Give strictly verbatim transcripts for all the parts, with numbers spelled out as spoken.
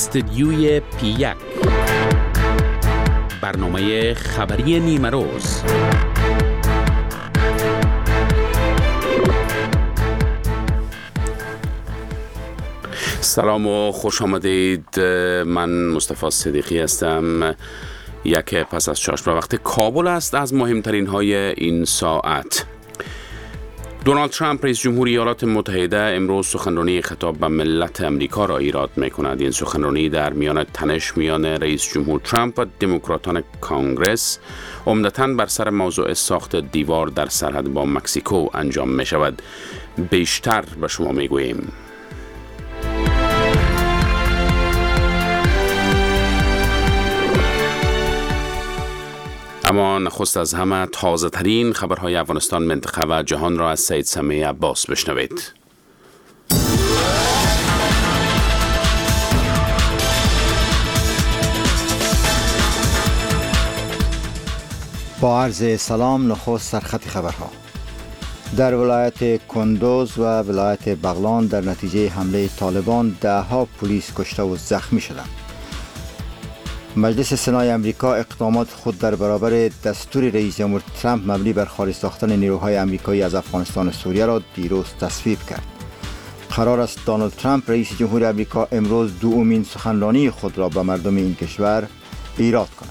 استدیوی پی یک، برنامه خبری نیمه روز. سلام و خوش آمدید. من مصطفی صدیقی هستم. یک پس از چاشت و وقت کابل است. از مهمترین های این ساعت: دونالد ترامپ رئیس جمهور ایالات متحده امروز سخنرانی خطاب به ملت امریکا را ایراد می‌کند. این سخنرانی در میان تنش میان رئیس جمهور ترامپ و دموکراتان کانگرس عمدتاً بر سر موضوع ساخت دیوار در سرحد با مکزیکو انجام می شود. بیشتر به شما می گوییم. اما نخست از همه تازه ترین خبرهای افغانستان، منطقه و جهان را از سید سمیع عباس بشنوید. با عرض سلام، نخست سرخط خبرها. در ولایت کندوز و ولایت بغلان در نتیجه حمله طالبان ده ها پلیس کشته و زخمی شدند. مجلس سنای امریکا اقدامات خود در برابر دستور رئیس جمهور ترامپ مبنی بر خارج ساختن نیروهای امریکایی از افغانستان و سوریه را دیروز تصویب کرد. قرار است دونالد ترامپ رئیس جمهور امریکا امروز دومین سخنرانی خود را به مردم این کشور ایراد کند.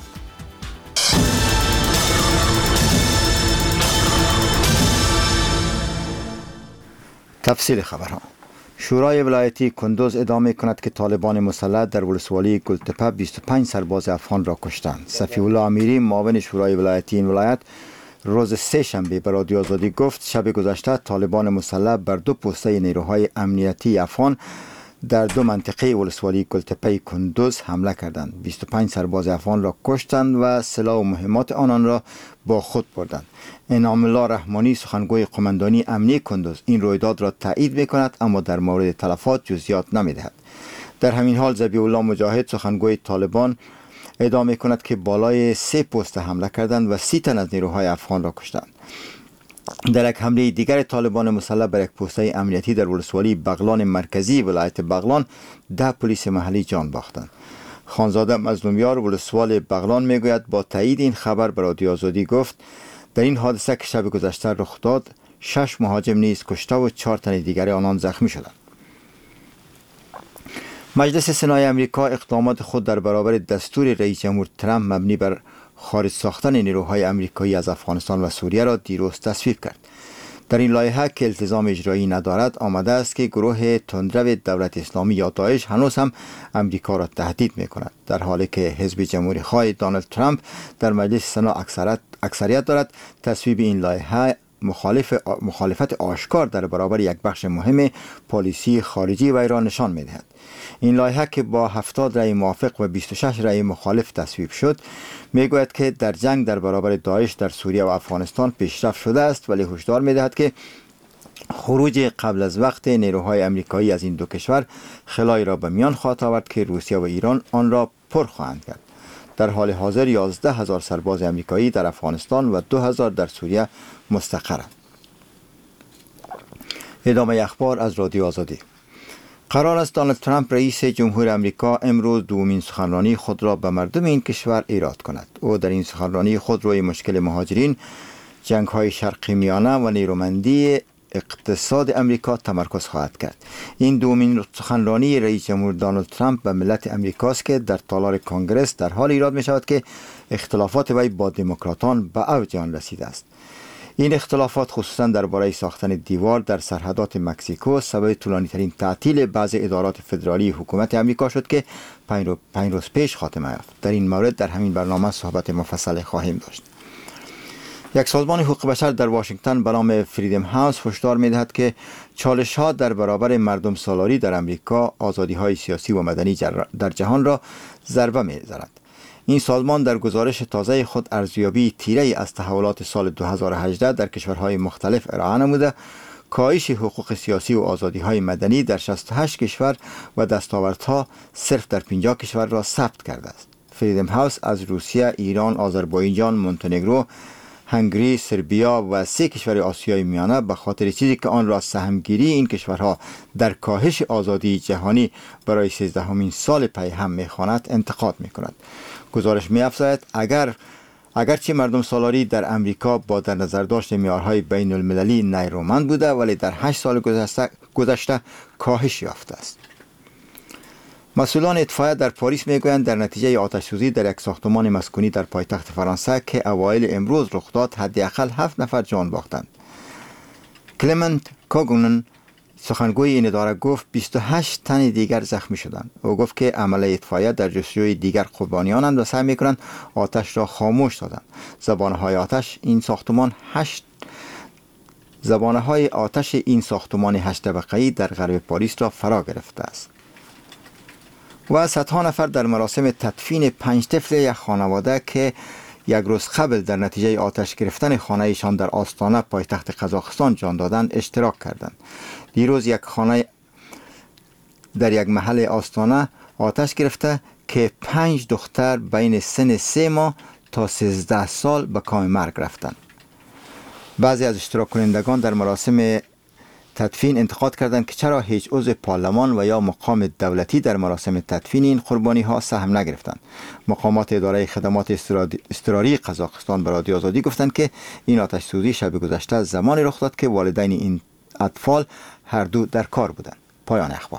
تفصیل خبرها. شورای ولایتی کندوز ادامه کند که طالبان مسلح در ولسوالی گلتپه بیست و پنج سرباز افغان را کشتند. صفی الله امیری، معاون شورای ولایتی این ولایت، روز سه شنبه به رادیو آزادی گفت شب گذشته طالبان مسلح بر دو پوسته نیروهای امنیتی افغان در دو منطقه ولسوالی گلتپه کندوز حمله کردند. بیست و پنج سرباز افغان را کشتند و سلاح و مهمات آنان را با خود بردند. انعام الله رحمانی، سخنگوی قماندانی امنی کندوز، این رویداد را تایید می‌کند اما در مورد تلفات جزئیات نمی‌دهد. در همین حال ذبیح الله مجاهد، سخنگوی طالبان، ادامه کند که بالای سه پست حمله کردند و سی تن از نیروهای افغان را کشتند. در یک حمله دیگر طالبان مسلح بر یک پوسته امنیتی در ولسوالی بغلان مرکزی ولایت بغلان ده پلیس محلی جان باختند. خانزاده مظلومیار، ولسوال بغلان، میگوید با تایید این خبر به رادیو آزادی گفت در این حادثه که شب گذشته رخ داد شش مهاجم نیز کشته و چهار تن دیگر آنان زخمی شدند. مجلس سنای امریکا اقدامات خود در برابر دستور رئیس جمهور ترامپ مبنی بر خارج ساختن نیروهای امریکایی از افغانستان و سوریه را دیروز تصویب کرد. در این لایحه که التزام اجرایی ندارد آمده است که گروه تندرو دولت اسلامی یا داعش هنوز هم امریکا را تهدید می‌کند، در حالی که حزب جمهوری خواه دونالد ترامپ در مجلس سنا اکثریت اکثریت دارد. تصویب این لایحه مخالف مخالفت آشکار در برابر یک بخش مهم پالیسی خارجی و ایران نشان می‌دهد. این لایحه که با هفتاد رأی موافق و بیست و شش رأی مخالف تصویب شد میگوید که در جنگ در برابر داعش در سوریه و افغانستان پیشرفت شده است، ولی هشدار می‌دهد که خروج قبل از وقت نیروهای امریکایی از این دو کشور خلایی را به میان خواهد آورد که روسیه و ایران آن را پر خواهند کرد. در حال حاضر یازده هزار سرباز امریکایی در افغانستان و دو هزار در سوریه مستقرند. ادامه اخبار از رادیو آزادی. قرار است دونالد ترامپ رئیس جمهور امریکا امروز دومین سخنرانی خود را به مردم این کشور ایراد کند. او در این سخنرانی خود روی مشکل مهاجرین، جنگ‌های شرق میانه و نیرومندی اقتصاد امریکا تمرکز خواهد کرد. این دومین سخنرانی رئیس جمهور دونالد ترامپ به ملت امریکاست که در تالار کنگرس در حال ایراد می شود که اختلافات وی با دموکراتان به اوج آن رسیده است. این اختلافات خصوصا درباره ساختن دیوار در سرحدات مکزیکو سبب طولانی ترین تعطیل بعضی ادارات فدرالی حکومت امریکا شد که پنج روز پیش خاتمه یافت. در این مورد در همین برنامه صحبت مفصل خواهیم داشت. یک سازمان حقوق بشر در واشنگتن به نام فریدم هاوس هشدار می‌دهد که چالش‌ها در برابر مردم سالاری در امریکا آزادی‌های سیاسی و مدنی در جهان را ضربه می‌زند. این سازمان در گزارش تازه خود ارزیابی تیره از تحولات سال دو هزار و هجده در کشورهای مختلف ارائه نموده کاهش حقوق سیاسی و آزادی‌های مدنی در شصت و هشت کشور و دستاوردها صرف در پنجاه کشور را ثبت کرده است. فریدم هاوس از روسیه، ایران، آذربایجان، مونتنگرو، هنگری، سربیا و سه کشور آسیای میانه به خاطر چیزی که آن را سهمگیری این کشورها در کاهش آزادی جهانی برای سیزدهمین سال پی هم میخواند انتقاد میکند. گزارش می‌افزاید اگر اگرچه مردم سالاری در امریکا با در نظر داشت معیارهای بین المللی نیرومند بوده، ولی در هشت سال گذشته, گذشته کاهش یافته است. مسئولان اطفائیه در پاریس میگویند در نتیجه آتش سوزی در یک ساختمان مسکونی در پایتخت فرانسه که اوایل امروز رخ داد حداقل هفت نفر جان باختند. کلمنت کوگونن سخنگوی این اداره گفت بیست و هشت تن دیگر زخمی شدند. او گفت که عمله اطفائیه در جستجوی دیگر قربانیانند و سعی میکنند آتش را خاموش سازند. زبانهای آتش این ساختمان هشت زبانهای آتش این ساختمان هشت طبقه‌ای در غرب پاریس را فرا گرفته است. و صدها نفر در مراسم تدفین پنج طفل یک خانواده که یک روز قبل در نتیجه آتش گرفتن خانه ایشان در آستانه پایتخت قزاقستان جان دادند اشتراک کردند. دیروز یک خانه در یک محل آستانه آتش گرفته که پنج دختر بین سن سه ماه تا سیزده سال به کام مرگ رفتند. بعضی از اشتراک کنندگان در مراسم تدفین انتقاد کردند که چرا هیچ عضو پارلمان و یا مقام دولتی در مراسم تدفین این قربانی ها سهم نگرفتند. مقامات اداره خدمات اضطراری قزاقستان به رادیو آزادی گفتند که این آتش سوزی شب گذشته زمانی رخ داد که والدین این اطفال هر دو در کار بودند. پایان اخبار.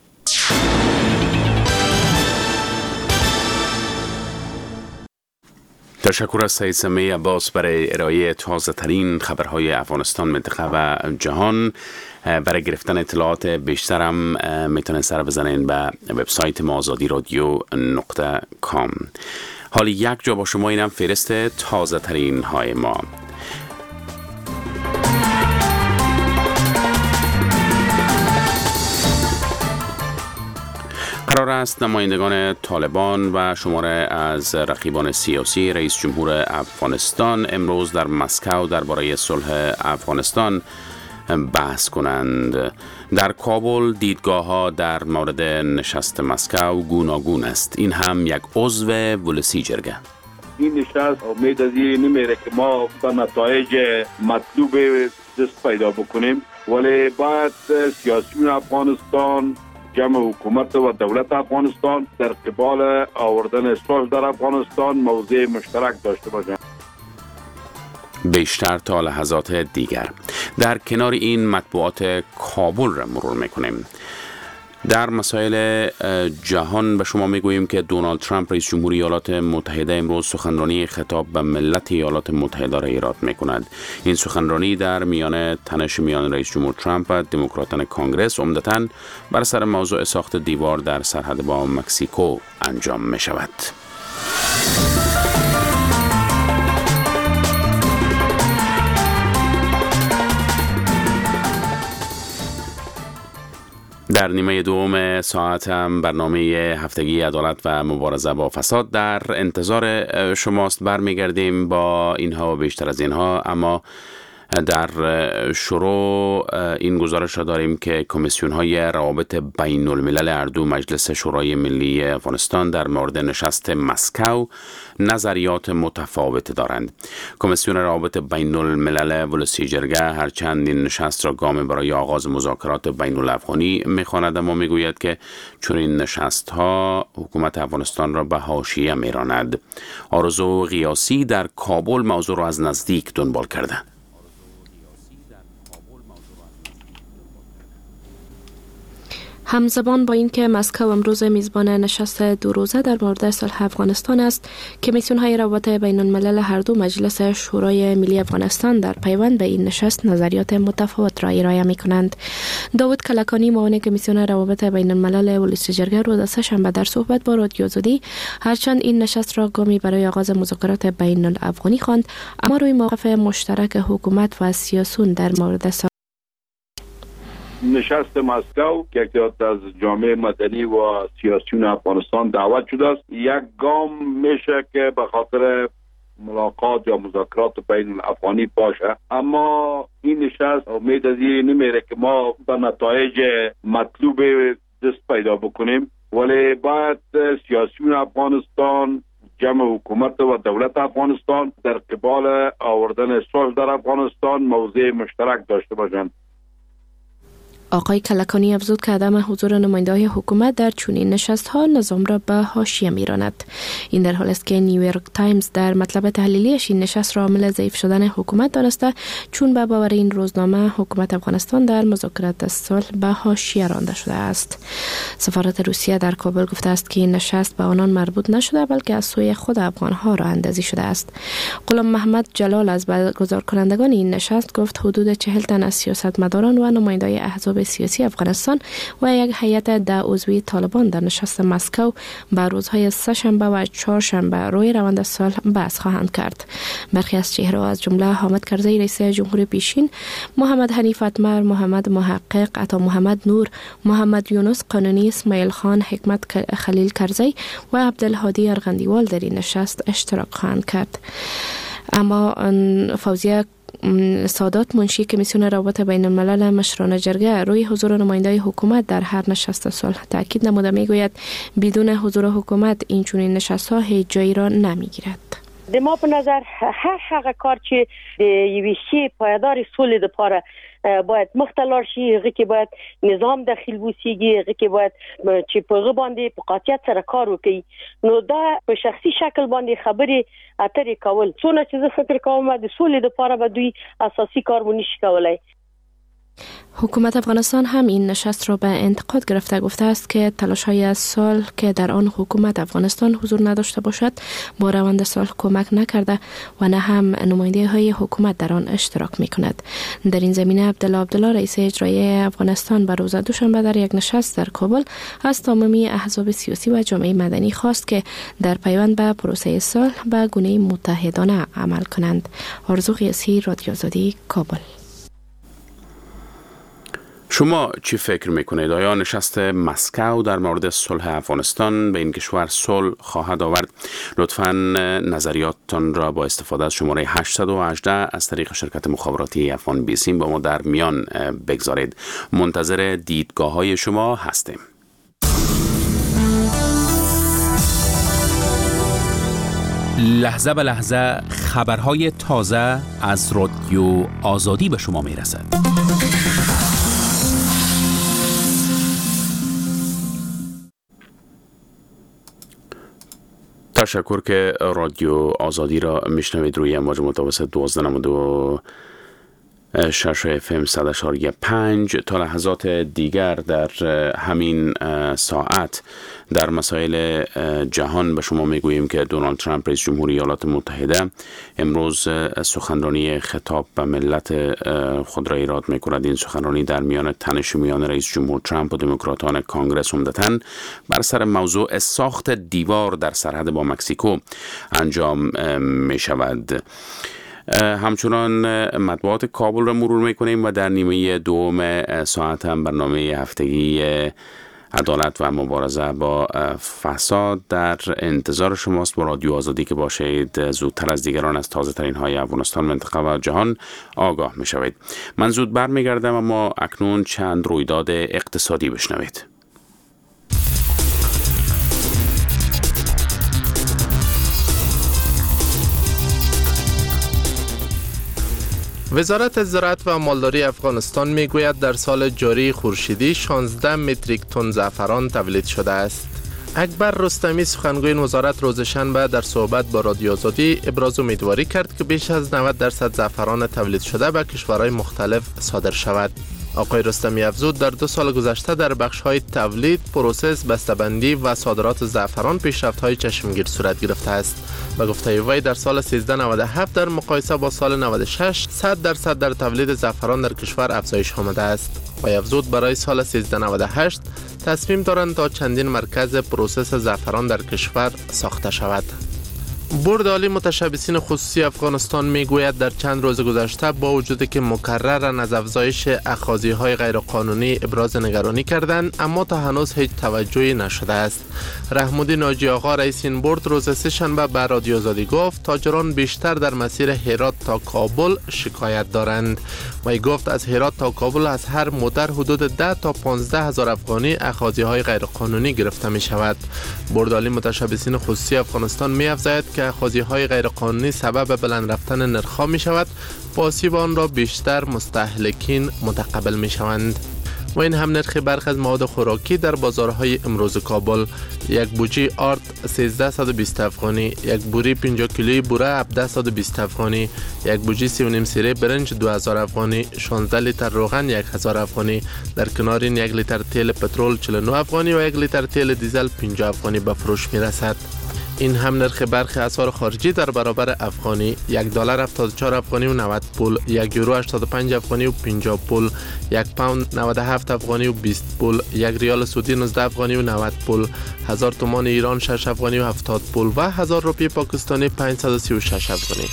تشکر از سید سمیع عباس برای ارائه تازه ترین خبرهای افغانستان، منطقه و جهان. برای گرفتن اطلاعات بیشترم میتونید سر بزنین به وبسایت ما آزادی رادیو نقطه کام. حالا یک جا با شما اینم فهرست تازه ترین های ما. قرار است نمایندگان طالبان و شماره از رقیبان سیاسی رئیس جمهور افغانستان امروز در مسکو درباره صلح افغانستان بحث کنند. در کابل دیدگاه ها در مورد نشست مسکو گوناگون است. این هم یک عضو ولسی جرگه. این نشست امید از این نمیره که ما به نتایج مطلوب دست پیدا بکنیم، ولی باید سیاسیون افغانستان، جمع حکومت و دولت افغانستان در قبال آوردن صلح در افغانستان موضع مشترک داشته باشند. بیشتر تا لحظات دیگر در کنار این مطبوعات کابل را مرور میکنیم. در مسائل جهان به شما میگوییم که دونالد ترامپ رئیس جمهوری ایالات متحده امروز سخنرانی خطاب به ملت ایالات متحده را ایراد میکند. این سخنرانی در میان تنش میان رئیس جمهور ترامپ و دموکراتان کانگرس عمدتاً بر سر موضوع ساخت دیوار در سرحد با مکزیکو انجام می شود. در نیمه دوم ساعت هم برنامه هفتگی عدالت و مبارزه با فساد در انتظار شماست. برمیگردیم با اینها و بیشتر از اینها، اما در شروع این گزارش را داریم که کمیسیون های روابط بین الملل اردو مجلس شورای ملی افغانستان در مورد نشست مسکو نظریات متفاوت دارند. کمیسیون روابط بین الملل ولسی جرگه هرچند این نشست را گام برای آغاز مذاکرات بین الافغانی می‌خواند، اما میگوید که چون این نشست ها حکومت افغانستان را به حاشیه میراند. آرزو قیاسی در کابل موضوع را از نزدیک دنبال کرده. همزمان با اینکه مسکو امروز میزبان نشست دو روزه در مورد صلح افغانستان است، کمیسیون های روابط بین الملل هر دو مجلس شورای ملی افغانستان در پیوند به این نشست نظریات متفاوت را ارائه می کنند. داود کلکانی معاون کمیسیون روابط بین الملل ولسی جرگه روز سه‌شنبه در صحبت با رادیو آزادی هرچند این نشست را گامی برای آغاز مذاکرات بین الافغانی خواند، اما روی موقف مشترک حکومت و سیاسیون در مورد نشست مسکو که یک از جامعه مدنی و سیاسیون افغانستان دعوت شده است، یک گام میشه که به خاطر ملاقات یا مذاکرات بین الافغانی باشه، اما این نشست امید از این نمیره که ما به نتایج مطلوب دست پیدا بکنیم، ولی باید سیاسیون افغانستان، جمع حکومت و دولت افغانستان در قبال آوردن صلح در افغانستان موضع مشترک داشته باشند. آقای کلکانی افزود که عدم حضور نماینده‌های حکومت در چنین نشست‌ها نظام را به حاشیه می‌راند. این در حالی است که نیویورک تایمز در مطلب تحلیلیش این نشست را عامل ضعیف شدن حکومت دانسته، چون به باور این روزنامه حکومت افغانستان در مذاکرات صلح به حاشیه رانده شده است. سفارت روسیه در کابل گفته است که این نشست به آنان مربوط نشده بلکه از سوی خود افغان‌ها راه اندازی شده است. غلام محمد جلال از برگزار کنندگان این نشست گفت حدود چهل تن از سیاستمداران و نمایندگان احزاب سیاسی افغانستان و یک هیئت ده عضوی طالبان در نشست مسکو به روزهای سه‌شنبه و چهارشنبه روی روند صلح بحث خواهند کرد. برخی از چهره‌ها از جمله حامد کرزی رئیس جمهور پیشین، محمد حنیف اتمر، محمد محقق، عطا محمد نور، محمد یونس قانونی، اسماعیل خان، حکمت خلیل کرزی و عبدالهادی ارغندیوال در این نشست اشتراک خواهند کرد. اما فوزیه سادات منشی کمیسیون روابط بین الملل مشران جرگه روی حضور نماینده‌های حکومت در هر نشست صلح تاکید نموده میگوید بدون حضور حکومت این چنین نشست‌ها هیچ جایی را نمیگیرد. د ما په نظر هر هغه کار چې د یوې شی پایدار سولې لپاره باید مختلار شي، هغه کې باید نظام داخل وسیږي، هغه کې باید چې په هغه باندې په قاطعیت سره کار وکړي. نو دا په شخصي شکل باندې خبرې اترې کول څونه چې زه فکر کوم د سولې لپاره به دوی اساسي کار ونشي کولای. حکومت افغانستان هم این نشست را به انتقاد گرفته گفته است که تلاش‌های صلح که در آن حکومت افغانستان حضور نداشته باشد با روند صلح کمک نکرده و نه هم نماینده‌های حکومت در آن اشتراک می‌کند. در این زمینه عبدالله عبدالله رئیس اجرایی افغانستان به روز دوشنبه در یک نشست در کابل از تمامی احزاب سیاسی و جامعه مدنی خواست که در پیوند به پروسه صلح به گونه متحدانه عمل کنند. آرزو قیاسی، رادیو آزادی، کابل. شما چی فکر میکنید؟ آیا نشست مسکو در مورد صلح افغانستان به این کشور صلح خواهد آورد؟ لطفاً نظریاتتان را با استفاده از شماره هشت یک هشت از طریق شرکت مخابراتی افغان بیسیم با ما در میان بگذارید. منتظر دیدگاه های شما هستیم. لحظه به لحظه خبرهای تازه از رادیو آزادی به شما میرسد. تشکر که رادیو آزادی را میشنوید روی امواج متوسط دوازده نود و شش اف ام صد و چهار پنج. تا لحظات دیگر در همین ساعت در مسائل جهان به شما میگوییم که دونالد ترامپ رئیس جمهوری ایالات متحده امروز سخنرانی خطاب به ملت خود را ایراد میکند. این سخنرانی در میان تنش میان رئیس جمهور ترامپ و دموکراتان کانگرس عمدتاً بر سر موضوع ساخت دیوار در سرحد با مکزیکو انجام می شود. همچنان مطبوعات کابل را مرور میکنیم و در نیمه دوم ساعت هم برنامه هفتگی عدالت و مبارزه با فساد در انتظار شماست. با رادیو آزادی که باشید زودتر از دیگران از تازه ترین های افغانستان، منطقه و جهان آگاه می شوید. من زود بر می گردم اما اکنون چند رویداد اقتصادی بشنوید. وزارت زراعت و مالداری افغانستان میگوید در سال جاری خورشیدی شانزده متریک تن زعفران تولید شده است. اکبر رستمی سخنگوی این وزارت روز شنبه در صحبت با رادیو آزادی ابراز امیدواری کرد که بیش از نود درصد زعفران تولید شده به کشورهای مختلف صادر شود. آقای رستمی افزود در دو سال گذشته در بخش‌های تولید، پروسس، بسته‌بندی و صادرات زعفران پیشرفت‌های چشمگیر صورت گرفته است. به گفته وی در سال سیزده نود و هفت در مقایسه با سال نود و شش صد درصد در تولید زعفران در کشور افزایش آمده است. و افزود برای سال سیزده نود و هشت تصمیم دارند تا چندین مرکز پروسس زعفران در کشور ساخته شود. بورد عالی متشبثین خصوصی افغانستان میگوید در چند روز گذشته با وجودی که مکررن از افزایش اخاذی‌های غیرقانونی ابراز نگرانی کردند، اما تا هنوز هیچ توجهی نشده است. رحمودی ناجی آقا رئیس این بورد روز سه‌شنبه به رادیو آزادی گفت تاجران بیشتر در مسیر هرات تا کابل شکایت دارند. و گفت از هرات تا کابل از هر موتر حدود ده تا پانزده هزار افغانی اخاذی‌های غیرقانونی گرفته می شود. بورد عالی متشبثین خصوصی افغانستان می افزاید که اخاذی‌های غیرقانونی سبب بلند رفتن نرخ‌ها می شود و آسیب آن را بیشتر مستهلکین متقبل می شوند. و این هم نرخ برخی از مواد خوراکی در بازارهای امروز کابل: یک بوجی آرد سیزده و بیست افغانی، یک بوری پنجاه کیلویی بوره هفده و بیست افغانی، یک بوجی سی و نیم سیره برنج دو هزار افغانی، شانزده لیتر روغن یک هزار افغانی. در کنار این یک لیتر تیل پترول چهل و نه افغانی و یک لیتر تیل دیزل پنجاه افغانی به فروش می رسد. این هم نرخ برخی اسعار خارجی در برابر افغانی: یک دلار هفتاد و چهار افغانی و نود پول، یک یورو هشتاد و پنج افغانی و پنجاه پول، یک پوند نود و هفت افغانی و بیست پول، یک ریال سعودی نوزده افغانی و نود پول، هزار تومان ایران شش افغانی و هفتاد پول و هزار روپیه پاکستانی پانصد و سی و شش افغانی.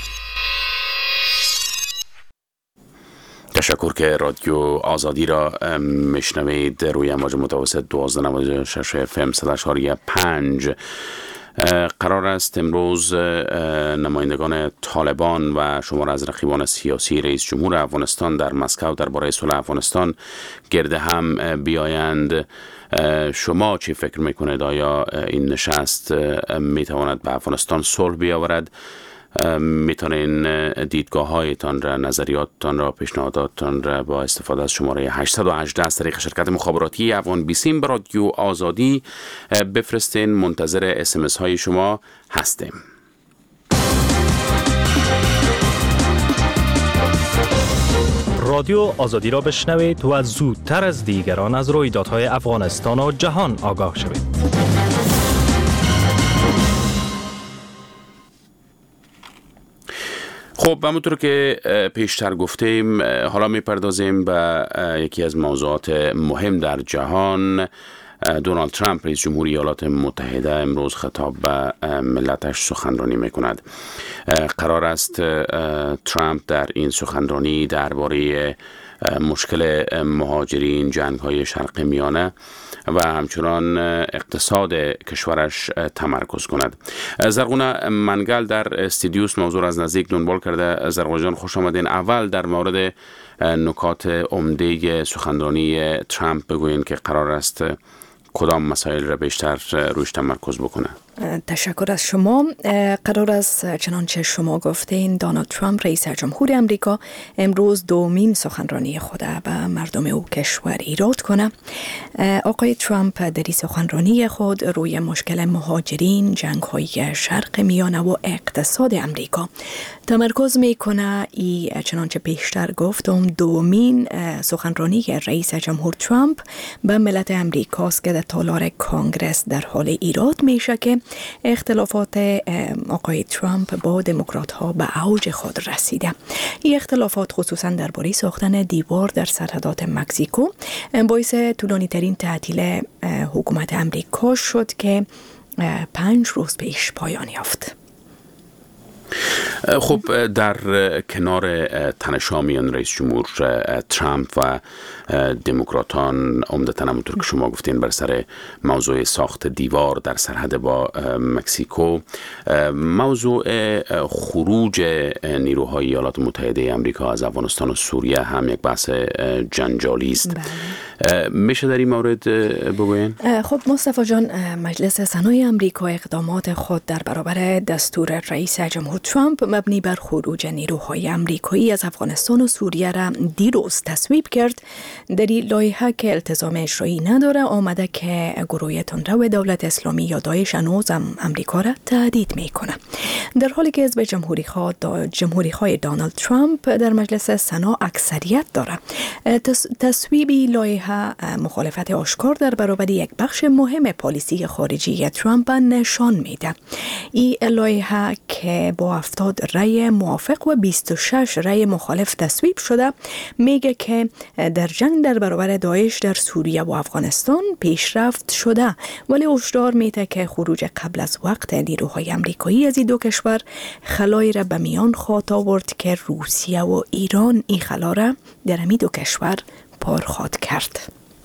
تشکر که رادیو آزادی را میشنوید روی امواج متوسط دوازده نود و شش اف ام صد و اشاری پنج. قرار است امروز نمایندگان طالبان و شمار از رقیبان سیاسی رئیس جمهور افغانستان در مسکو درباره صلح افغانستان گرد هم بیایند. شما چی فکر میکنید؟ آیا این نشست میتواند به افغانستان صلح بیاورد؟ میتونین دیدگاه هایتان را، نظریاتتان را، پیشنهاداتتان را با استفاده از شماره هشتصد و هجده از طریق شرکت مخابراتی افغان بیسیم به رادیو آزادی بفرستین. منتظر اس ام اس های شما هستیم. رادیو آزادی را بشنوید و زودتر از دیگران از رویدادهای افغانستان و جهان آگاه شوید. خب همونطور که پیشتر گفتیم، حالا میپردازیم به یکی از موضوعات مهم در جهان. دونالد ترامپ رئیس جمهوری ایالات متحده امروز خطاب به ملتش سخنرانی میکند. قرار است ترامپ در این سخنرانی درباره مشکل مهاجرین، جنگ‌های شرق میانه و همچنان اقتصاد کشورش تمرکز کند. زرغونه منگل در استودیوس موضوع از نزدیک دنبال کرده. زرغونه جان خوش آمدین. اول در مورد نکات عمده سخنرانی ترامپ بگویین که قرار است کدام مسائل را بیشتر روش تمرکز بکنه. تشکر از شما. قرار است چنانچه شما گفتین دونالد ترامپ رئیس جمهور امریکا امروز دومین سخنرانی خود به مردم او کشور ایراد کنه. آقای ترامپ در این سخنرانی خود روی مشکل مهاجرین، جنگ‌های شرق میانه و اقتصاد امریکا تمرکز میکنه. ای چنانچه پیشتر گفتم دومین سخنرانی رئیس جمهور ترامپ به ملت امریکاست که در تالار کانگرس در حال ایراد میشه که اختلافات آقای ترامپ با دموکرات ها به اوج خود رسیده. این اختلافات خصوصا درباره ساختن دیوار در سرحدات مکزیکو باعث طولانی ترین تعطیل حکومت امریکا شد که پنج روز پیش پایان یافت. خب در کنار تنش‌ها میان رئیس جمهور ترامپ و دموکراتان، عمدتاً همونطور که شما گفتین بر سر موضوع ساخت دیوار در سرحد با مکزیکو، موضوع خروج نیروهای ایالات متحده آمریکا از افغانستان و سوریه هم یک بحث جنجالی است. میشه در این مورد بگوین؟ خب مصطفی جان، مجلس سنای آمریکا اقدامات خود در برابر دستور رئیس جمهور ترامپ مبنی بر خروج نیروهای آمریکایی از افغانستان و سوریه را دیروز تصویب کرد. در این لایحه که التزام اجرایی نداره آمده که گروه تندرو دولت اسلامی یا داعش هنوز آمریکا را تهدید میکنه، در حالی که حزب جمهوری خواه جمهوری خواه دونالد ترامپ در مجلس سنا اکثریت داره. تصویب لایحه لایحه مخالفت آشکار در برابر یک بخش مهم پالیسی خارجی ترامپ نشان میده. این لایحه که با هفتاد رأی موافق و بیست و شش رأی مخالف تصویب شده میگه که در جنگ در برابر داعش در سوریه و افغانستان پیشرفت شده، ولی هشدار میده که خروج قبل از وقت نیروهای امریکایی از این دو کشور خلایی را به میان خواهد آورد که روسیه و ایران این خلا را در همین دو کشور پار خواهد کرد.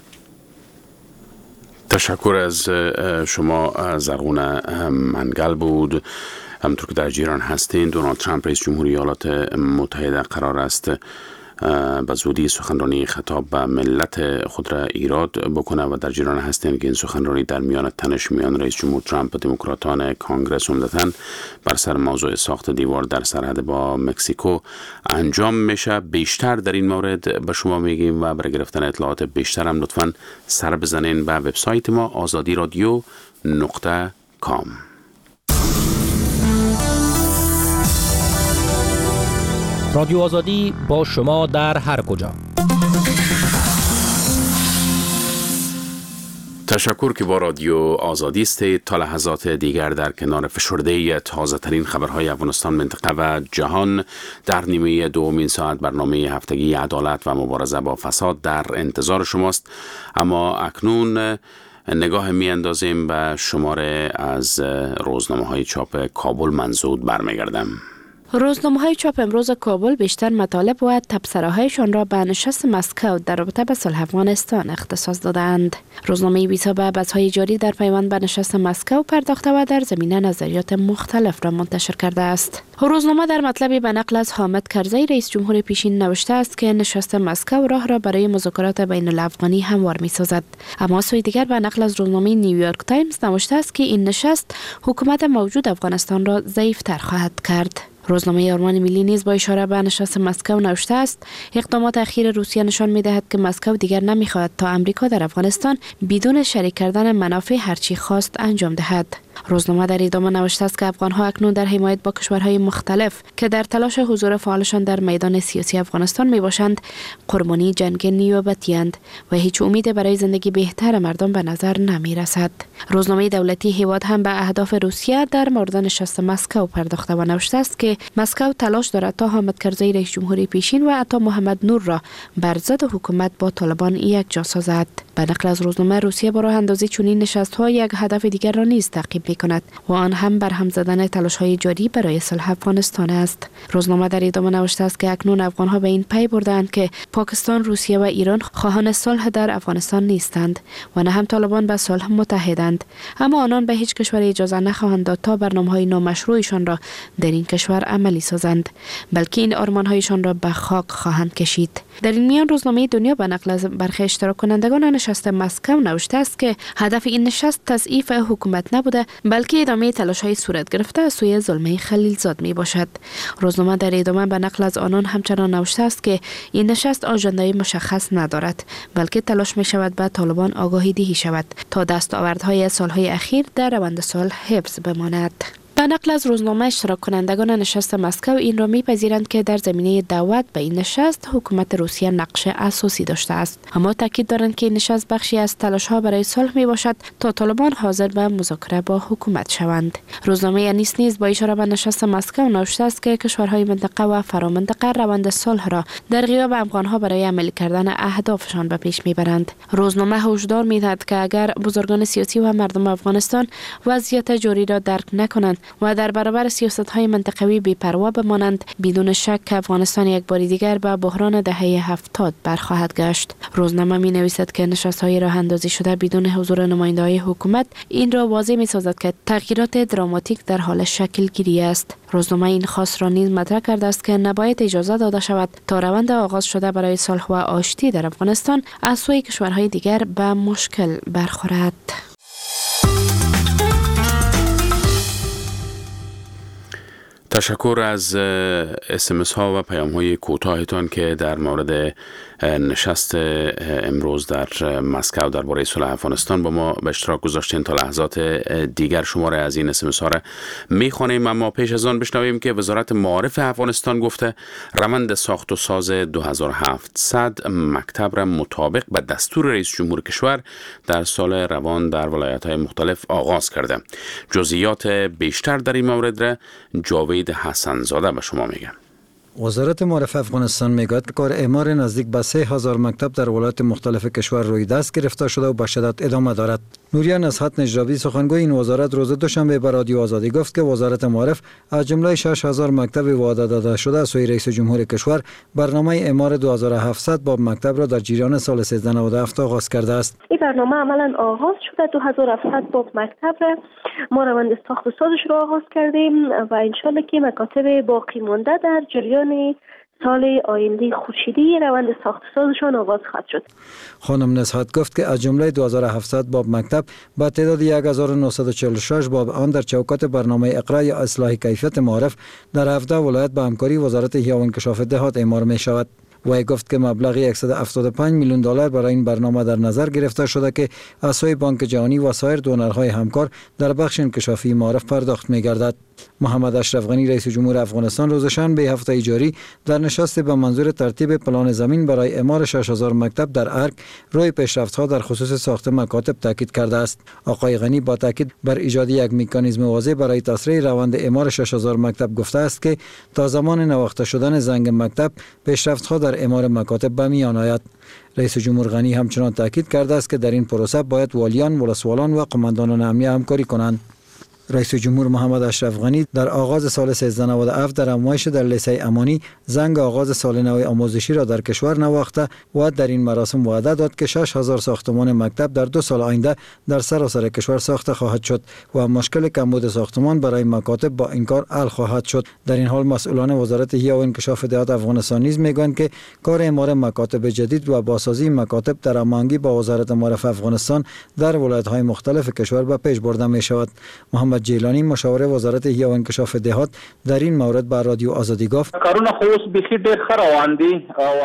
تشکر از شما. زرغون منگل بود. همونطور که در جریان هستین، دونالد ترامپ رئیس جمهوری ایالات متحده قرار است به زودی سخنرانی خطاب به ملت خود را ایراد بکنه و در جریان هستین که این سخنرانی در میان تنش میان رئیس جمهور ترامپ و دموکراتان کانگرس عمدتاً بر سر موضوع ساخت دیوار در سرحد با مکزیکو انجام میشه. بیشتر در این مورد به شما میگیم و برای گرفتن اطلاعات بیشتر هم لطفاً سر بزنین به وبسایت ما آزادی رادیو نقطه کام. رادیو آزادی با شما در هر کجا. تشکر که با رادیو آزادی استید. تا لحظات دیگر در کنار فشرده تازه ترین خبرهای افغانستان، منطقه و جهان در نیمه دومین ساعت برنامه هفتگی عدالت و مبارزه با فساد در انتظار شماست. اما اکنون نگاه می اندازیم به شماره از روزنامه های چاپ کابل. منزود برمیگردم. روزنامه‌های چاپ امروز کابل بیشتر مطالب و تبصره‌هایشان را به نشست مسکو در رابطه با صلح افغانستان اختصاص دادند. روزنامه بیسا به بحث‌های جاری در پیوند به نشست مسکو پرداخته و در زمینه نظریات مختلف را منتشر کرده است. روزنامه در مطلبی به نقل از حامد کرزی رئیس جمهور پیشین نوشته است که نشست مسکو راه را برای مذاکرات بین الافغانی هموار می‌سازد. اما سوی دیگر به نقل از روزنامه نیویورک تایمز نوشته است که این نشست حکومت موجود افغانستان را ضعیف‌تر خواهد کرد. روزنامه آرمان ملی نیز با اشاره به نشست مسکو نوشته است اقدامات اخیر روسیه نشان می‌دهد که مسکو دیگر نمی‌خواهد تا آمریکا در افغانستان بدون شریک کردن منافع هرچی خواست انجام دهد. روزنامه در ادامه نوشته است که افغان‌ها اکنون در حمایت با کشورهای مختلف که در تلاش حضور فعالشان در میدان سیاسی افغانستان میباشند قربانی جنگ نیابتی‌اند و هیچ امیدی برای زندگی بهتر مردم به نظر نمی‌رسد. روزنامه دولتی هیواد هم به اهداف روسیه در مورد نشست مسکو پرداخته و نوشته است که مسکو تلاش دارد تا حامد کرزی رئیس جمهوری پیشین و عطا محمد نور را بر ضد حکومت با طالبان یک جا سازد. به نقل از روزنامه روسیه با راه اندازی چنین نشست‌ها یک هدف دیگر را نیز تعقیب می‌کند و آن هم بر هم زدن تلاش‌های جاری برای صلح افغانستان است. روزنامه در ادامه نوشته است که اکنون افغان‌ها به این پی بردند که پاکستان، روسیه و ایران خواهان صلح در افغانستان نیستند و نه هم طالبان به صلح متحدند، اما آنان به هیچ کشور اجازه نخواهند داد تا برنامه‌های نامشروعشان را در این کشور عملی سازند، بلکه این آرمان‌هایشان را به خاک خواهند کشید. در این میان روزنامه دنیا به نقل از برخی اشتراک کنندگان نشست مسکو نوشته است که هدف این نشست تضعیف حکومت نبوده، بلکه ادامه تلاش‌های صورت گرفته از سوی زلمه خلیلزاد می باشد. روزنامه در ادامه به نقل از آنان همچنان نوشته است که این نشست آژانده‌ای مشخص ندارد، بلکه تلاش می شود به طالبان آگاهی دهی شود تا دستاوردهای سالهای اخیر در روند صلح حفظ بماند. به نقل از روزنامه اشتراک کنندگان نشست مسکو این را می‌پذیرند که در زمینه دعوت به این نشست حکومت روسیه نقش اساسی داشته است، اما تاکید دارند که این نشست بخشی از تلاش‌ها برای صلح میباشد تا طالبان حاضر به مذاکره با حکومت شوند. روزنامه انیس نیز با اشاره به نشست مسکو نوشته است که کشورهای منطقه و فرامنطقه روند صلح را در غیاب افغان‌ها برای عملی کردن اهدافشان به پیش میبرند. روزنامه هشدار می‌دهد که اگر بزرگان سیاسی و مردم افغانستان وضعیت جاری را درک نکنند و در برابر سیاست‌های منطقوی بی‌پروا بمانند، بدون شک افغانستان یک بار دیگر به بحران دهه هفتاد برخواهد گشت. روزنامه می‌نویسد که نشست‌های راه اندازی شده بدون حضور نماینده‌های حکومت این را واضح می‌سازد که تغییرات دراماتیک در حال شکل گیری است. روزنامه این خواست را نیز مطرح کرده است که نباید اجازه داده شود تا روند آغاز شده برای صلح و آشتی در افغانستان از سوی کشورهای دیگر به مشکل برخورد. تشکر از اسمس ها و پیام های کوتاهتان که در مورد نشست امروز در مسکو درباره صلح افغانستان با ما به اشتراک گذاشتین. تا لحظات دیگر شماره از این اسمس ها را میخوانیم، اما پیش از آن بشنویم که وزارت معارف افغانستان گفته روند ساخت و ساز دو هزار و هفتصد مکتب را مطابق به دستور رئیس جمهور کشور در سال روان در ولایت های مختلف آغاز کرده. جزئیات بیشتر در این مورد را جاوید حسن زاده به شما میگم. وزارت معارف افغانستان میگوید که کار اعمار نزدیک به سه هزار مکتب در ولایات مختلف کشور روی دست گرفته شده و به شدت ادامه دارد. نوریا نصحت نجرابی سخنگوی این وزارت روز دوشنبه به رادیو آزادی گفت که وزارت معارف از جمله شش هزار مکتب وعده داده شده از سوی رئیس جمهور کشور برنامه اعمار دو هزار و هفتصد باب مکتب را در جریان سال سیزده نود و هفت آغاز کرده است. این برنامه عملا آغاز شده. دو هزار و هفتصد باب مکتب را ما روند ساخت و سازش را آغاز کردیم و انشالله که مکاتب باقی مانده در جریان سال آینده خورشیدی روند ساخت و سازشان آغاز خواهد شد. خانم نصحت گفت که از جمله دو هزار و هفتصد باب مکتب با تعداد یک هزار و نهصد و چهل و شش باب آن در چوکات برنامه اقرا یا اصلاح کیفیت معارف در هفده ولایت به همکاری وزارت احیا و انکشاف دهات اعمار می شود. و گفت که مبلغ صد و هفتاد و پنج میلیون دلار برای این برنامه در نظر گرفته شده که از سوی بانک جهانی و سایر دونرهای همکار در بخش انکشافی معارف پرداخت می‌گردد. محمد اشرف غنی رئیس جمهور افغانستان روز شنبه هفته جاری در نشست به منظور ترتیب پلان زمین برای اعمار شش هزار مکتب در ارگ روی پیشرفت‌ها در خصوص ساخت مکاتب تاکید کرده است. آقای غنی با تاکید بر ایجاد یک مکانیزم واضح برای تسریع روند اعمار شش هزار مکتب گفته است که تا زمان نواخته شدن زنگ مکتب پیشرفت‌ها در اعمار مکاتب به میان آید. رئیس جمهور غنی همچنان تاکید کرده است که در این پروسه باید والیان، ولسوالان و قماندانان امنیه همکاری کنند. رئیس جمهور محمد اشرف غنی در آغاز سال سیزده نود و هفت در نمایش در لیسه امانی زنگ آغاز سال نو آموزشی را در کشور نواخته و در این مراسم وعده داد که شش هزار ساختمان مکتب در دو سال آینده در سراسر کشور ساخته خواهد شد و مشکل کمبود ساختمان برای مکاتب با این کار حل خواهد شد. در این حال مسئولان وزارت احیا و انکشاف دهات افغانستان نیز میگویند که کار اعمار مکاتب جدید و بازسازی مکاتب در هماهنگی با وزارت معارف افغانستان در ولایت‌های مختلف کشور به پیش برده می شود. محمد جیلانی مشاور وزارت احیا و انکشاف دهات در این مورد به رادیو آزادی گفت کارونه خو بخیر ډیر ښه روان دي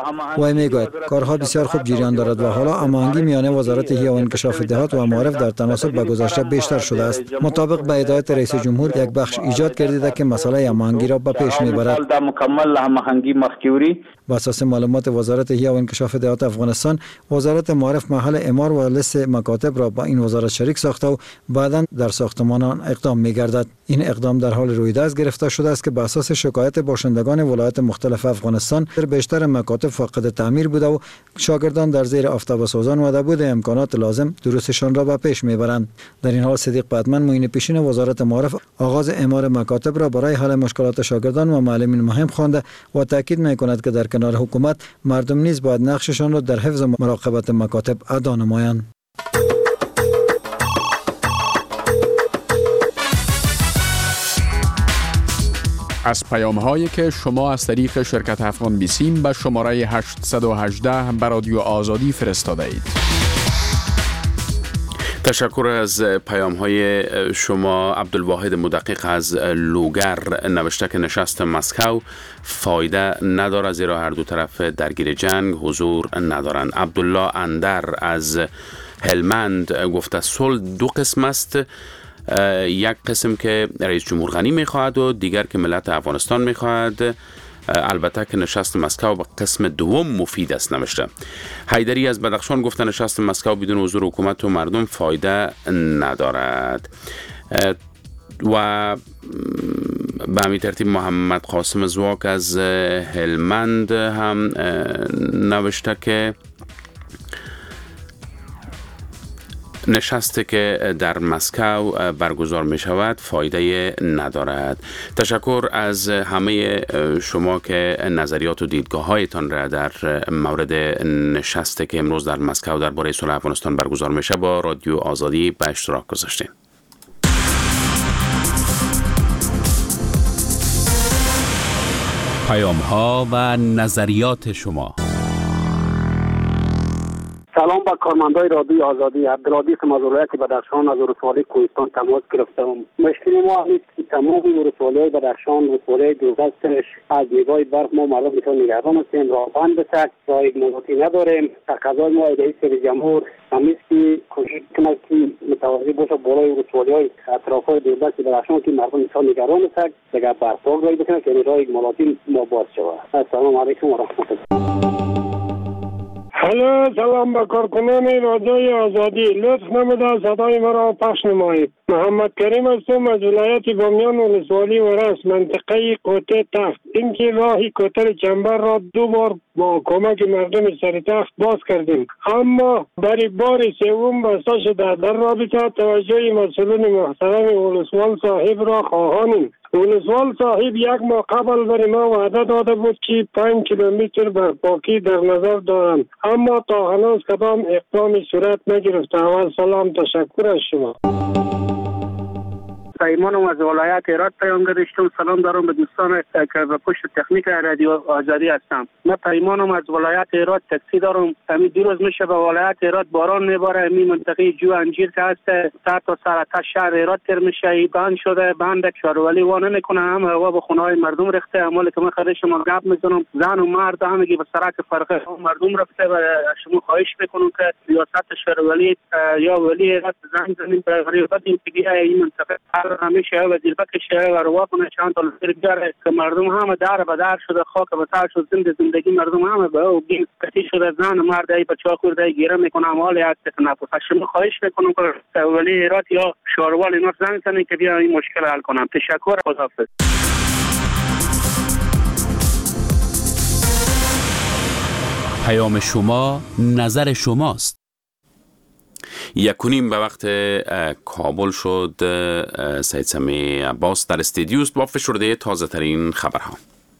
و میگوید کارها بسیار خوب جریان دارد و حالا هماهنگی میان وزارت احیا و انکشاف دهات و معارف در تناسب با گذشته بیشتر شده است. مطابق به هدایت رئیس جمهور یک بخش ایجاد گردیده که مسئله هماهنگی را به پیش میبرد. دا مکمل هماهنگی مخکوری بر اساس معلومات وزارت احیا و انکشاف دهات افغانستان وزارت معارف محل اعمار و لیست مکاتب را با این وزارت شریک ساخته و بعداً در ساختمانان اقدام می‌گردد. این اقدام در حال روی دست گرفته شده است که بر اساس شکایت باشندگان ولایات مختلف افغانستان بیشتر مکاتب فاقد تعمیر بوده و شاگردان در زیر آفتاب سوزان و نبود امکانات لازم درستشان را به پیش میبرند. در این حال صدیق پدمن معین پیشین وزارت معارف آغاز اعمار مکاتب را برای حل مشکلات شاگردان و معلمین مهم خوانده و تاکید میکند که در کنار حکومت مردم نیز باید نقششان را در حفظ و مراقبت مکاتب ادا نمایند. از پیام هایی که شما از طریق شرکت افغان بیسیم به شماره هشت یک هشت به رادیو آزادی فرستاده اید. تشکر از پیام های شما. عبدالواحد مدقق از لوگر نوشته که نشست مسکو فایده نداره زیرا هر دو طرف درگیر جنگ حضور ندارند. عبدالله اندر از هلمند گفته صلح دو قسم است، یک قسم که رئیس جمهور غنی میخواهد و دیگر که ملت افغانستان میخواهد. البته که نشست مسکو به قسم دوم مفید است نوشته. حیدری از بدخشان گفته نشست مسکو بدون حضور حکومت و مردم فایده ندارد. و به همین ترتیب محمد قاسم زواک از هلمند هم نوشته که نشستی که در مسکو برگزار می شود فایده ندارد. تشکر از همه شما که نظریات و دیدگاه هایتان را در مورد نشستی که امروز در مسکو درباره صلح افغانستان برگزار می شود با رادیو آزادی به اشتراک گذاشتین. پیام ها و نظریات شما. سلام به کارمندای رادیوی آزادی. عبدالعزیز از ولایت بدخشان از ولسوالی کوهستان تماس گرفتم. مشکل ما نیست که تمام ولسوالی‌های بدخشان، ولسوالی دوردستش از نیروی برق ما مردم میتونیم نگران هستیم. راه بند بسد، راه مدتی نداریم. تقاضای ما رئیس جمهور همیست که کوشش کنه که متوازی باشه بالای ولسوالی‌های اطرافای دوردست بدخشان که مردم میتونن نگران هستند. دیگه برپا راه بکنه که راه مدتی ما باز شود. السلام علیکم و رحمت الله. هلو، سلام به کارکنان رادیوی آزادی. لطف نموده صدای مرا پخش نمایید. محمد کریم هستم از ولایت بامیان ولسوالی ورس، منطقه کوته تخت. اینکه راهی کوتل چنبر را دو بار با کمک مردم سر تخت باز کردیم، اما برای بار سوم بسته شده. در رابطه توجه مسئولین محترم ولسوال صاحب را خواهانیم. ولسوال صاحب یک ماه قبل برای ما وعده داده بود که پنج کیلومتر برپاکی در نظر دارند، اما تا هنوز کدام اقدامی صورت نگرفته. اول سلام، تشکر از شما. پیمانم از ولایت هرات پیام گرفتم. سلام دارم به دوستان که به پشت تکنیک رادیو آزادی هستم. من پیمانم از ولایت هرات تاکسی دارم. همین دو روز میشه به ولایت هرات باران میباره. همین منطقه جو انجیر که هست سر تا سر تا شهر هرات تر میشه، بند شده. بند شهرولی وانه میکنه، هم هوا به خونه های مردم رفته. عمالی که من خیلی شما گپ میزنم، زن و مرد همگی به سرک فرقه مردم رفته. و شما خواهش میکنم که ریاست شهرولی یا ولی هرات زنگ زنید به ریاست این این منطقه همیشه وزیر بکشه و روا کنه چند تا لطفی بیاره که مردم همه در به در شده، خاک به سر شد، زنده زندگی مردم همه به او گیم کتی شده. زن و مرد ای بچه ها خورده گیره میکنه. عمال یک تک نفس. شما خواهش میکنم که ولی هرات یا شاروال اینا زنگ زنید که بیا این مشکل حل کنم. تشکر. خداحافظ. پیام شما نظر شماست. یکونیم به وقت کابل شد. سید سمی عباس در استودیوس با فشرده تازه ترین خبرها.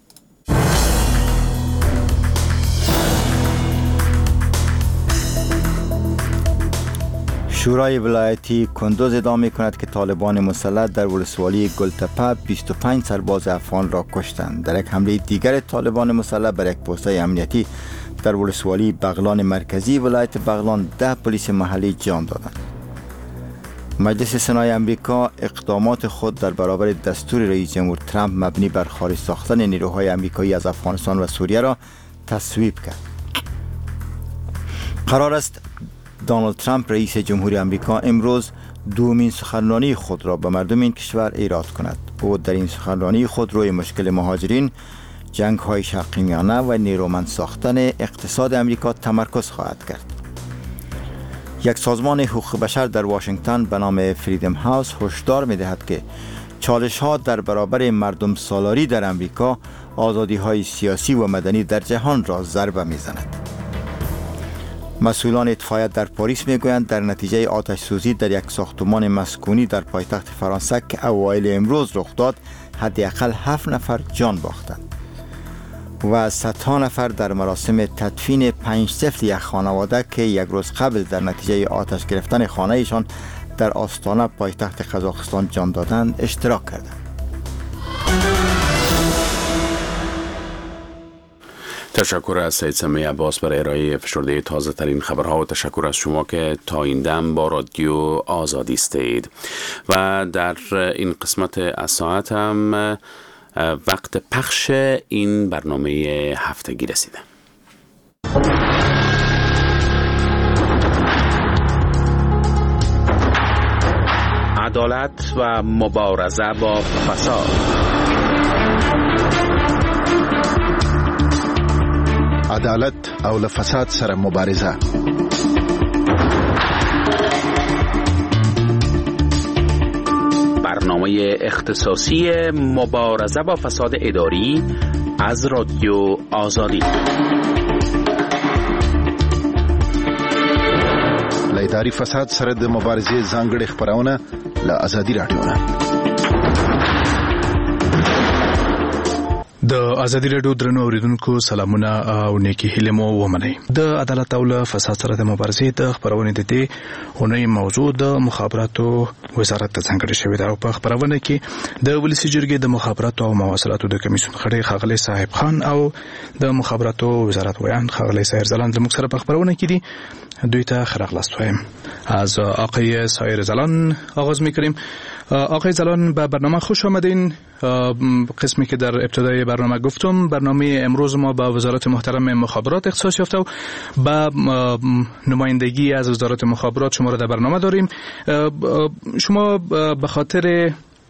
شورای ولایتی کندوز ادعا می کند که طالبان مسلح در ولسوالی گلتپه بیست و پنج سرباز افغان را کشتند. در یک حمله دیگر طالبان مسلح بر یک پست‌های امنیتی در ولسوالی بغلان مرکزی ولایت بغلان ده پلیس محلی جان دادند. مجلس سنای امریکا اقدامات خود در برابر دستور رئیس جمهور ترامپ مبنی بر خارج ساختن نیروهای امریکایی از افغانستان و سوریه را تصویب کرد. قرار است دونالد ترامپ رئیس جمهور آمریکا امروز دومین سخنرانی خود را به مردم این کشور ایراد کند. او در این سخنرانی خود روی مشکل مهاجرین، جنگ های شرقی میانه و نیرومند ساختن اقتصاد امریکا تمرکز خواهد کرد. یک سازمان حقوق بشر در واشنگتن به نام فریدم هاوس هشدار می دهد که چالش ها در برابر مردم سالاری در امریکا آزادی های سیاسی و مدنی در جهان را ضربه می زند. مسئولان اتفاقیت در پاریس می گویند در نتیجه آتش سوزی در یک ساختمان مسکونی در پایتخت فرانسه که اوایل امروز رخ داد حداقل هفت نفر جان باختند و صدها نفر در مراسم تدفین پنج طفل یک خانواده که یک روز قبل در نتیجه آتش گرفتن خانه ایشان در آستانه پایتخت قزاقستان جان دادند اشتراک کردند. تشکر از سید سمی عباس برای ارائه فشرده تازه ترین خبرها و تشکر از شما که تا این دم با رادیو آزادی استید. و در این قسمت از ساعت هم وقت پخش این برنامه هفتگی رسیده. عدالت و مبارزه با فساد. عدالت او له فساد سره مبارزه. برنامه اختصاصی مبارزه با فساد اداری از رادیو آزادی. له اداري فساد سره د مبارزې ځانګړي خبرونه له آزادي رادیو نه. د ازادي رادیو درنو اوریدونکو سلامونه او نیکی هیله مو ومنئ. د عدالت او فساد سره د مبارزې د خبرونې د دې اونۍ موضوع د مخابراتو وزارت ته ځانګړې شوې ده او په خبرونه کې د ولسي جرګې د مخابراتو او مواصلاتو د کمیسیون غړي ښاغلی صاحب خان او د مخابراتو وزارت ویان ښاغلی سایر زلان زموږ سره په خبرونه کې دي. دوی ته ښه راغلاست وایم. از آقای سایر زلان آغاز می‌کنیم. آقای زلان به برنامه خوش آمدین. قسمی که در ابتدای برنامه گفتم برنامه امروز ما با وزارت محترم مخابرات اختصاص یافته و با نمایندگی از وزارت مخابرات شما را در برنامه داریم. شما به خاطر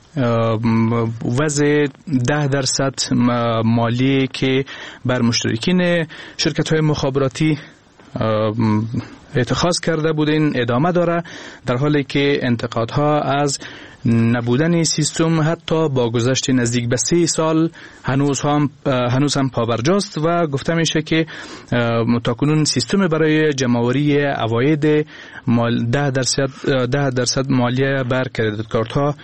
وضع ده درصد مالی که بر مشترکین شرکت های مخابراتی اتخاذ کرده بودین ادامه داره، در حالی که انتقادها از نبودن سیستم حتی با گذشت نزدیک به سه سال هنوز هم هنوز هم پابرجاست و گفته میشه که تاکنون سیستم برای جمع‌آوری عواید مال ده درصد ده درصد مالیه بر کردیت کارت ها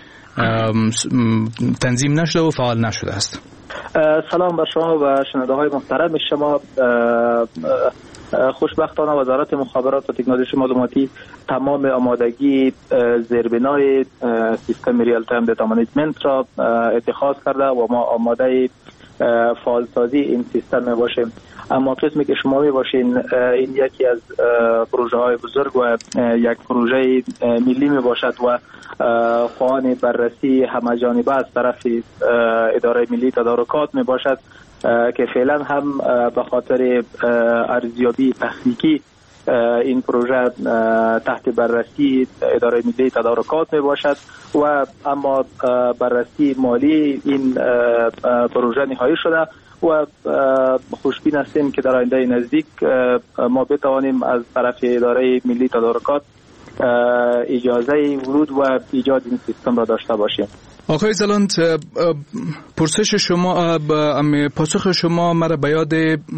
تنظیم نشده و فعال نشده است. سلام بر شما و شنونده های محترم شما. خوشبختانه وزارت مخابرات و تکنولوژی معلوماتی تمام آمادگی زیربنای سیستم ریال تایم دیتا منیجمنت را اتخاذ کرده و ما آماده فعالسازی این سیستم می باشیم. اما قسمی که شما می باشین این یکی از پروژه های بزرگ و یک پروژه ملی می باشد و خواهان بررسی همه‌جانبه از طرف اداره ملی تدارکات می باشد که فعلا هم به خاطر ارزیابی تکنیکی این پروژه تحت بررسی اداره ملی تدارکات می باشد و اما بررسی مالی این پروژه نهایی شده و خوشبین هستیم که در آینده نزدیک ما بتوانیم از طرف اداره ملی تدارکات اجازه ورود و ایجاد این سیستم را داشته باشیم. آقای زلاند، پرسش شما پاسخ شما مرا به یاد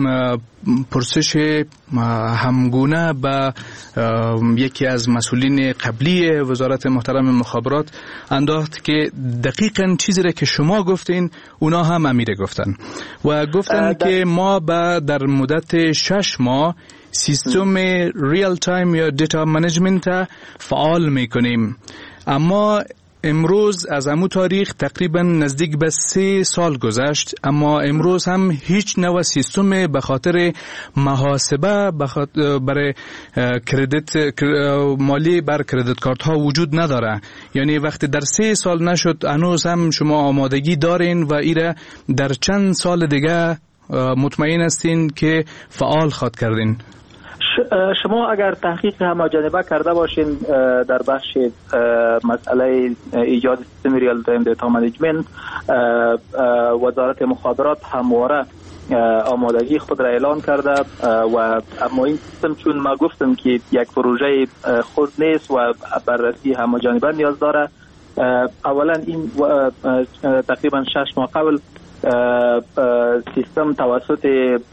پرسش همگونه به یکی از مسئولین قبلی وزارت محترم مخابرات انداخت که دقیقاً چیزی را که شما گفتین اونا هم امیره گفتن و گفتن که ما در مدت شش ماه سیستم ریال تایم یا دیتا منیجمنت فعال میکنیم، اما امروز از امو تاریخ تقریبا نزدیک به سه سال گذشت، اما امروز هم هیچ نوع سیستم به خاطر محاسبه برای کردیت مالی بر کردیت کارت ها وجود نداره. یعنی وقتی در سه سال نشد هنوز هم شما آمادگی دارین و ایره در چند سال دیگه مطمئن هستین که فعال خواد کردین؟ شما اگر تحقیق همه‌جانبه کرده باشین در بخش مسئله ایجاد سیستم ریال تایم دیتا منیجمنت، وزارت مخابرات همواره آمادگی خود را اعلان کرده و اما این سیستم چون ما گفتم که یک پروژه خود نیست و بررسی همه‌جانبه نیاز داره، اولا این تقریبا شش ماه قبل سیستم توسط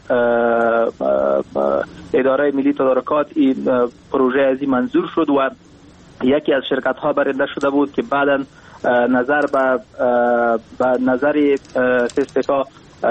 اداره ملی تدارکات این پروژه ازی منظور شد و یکی از شرکت ها برنده شده بود که بعدا نظر به نظر سیستکا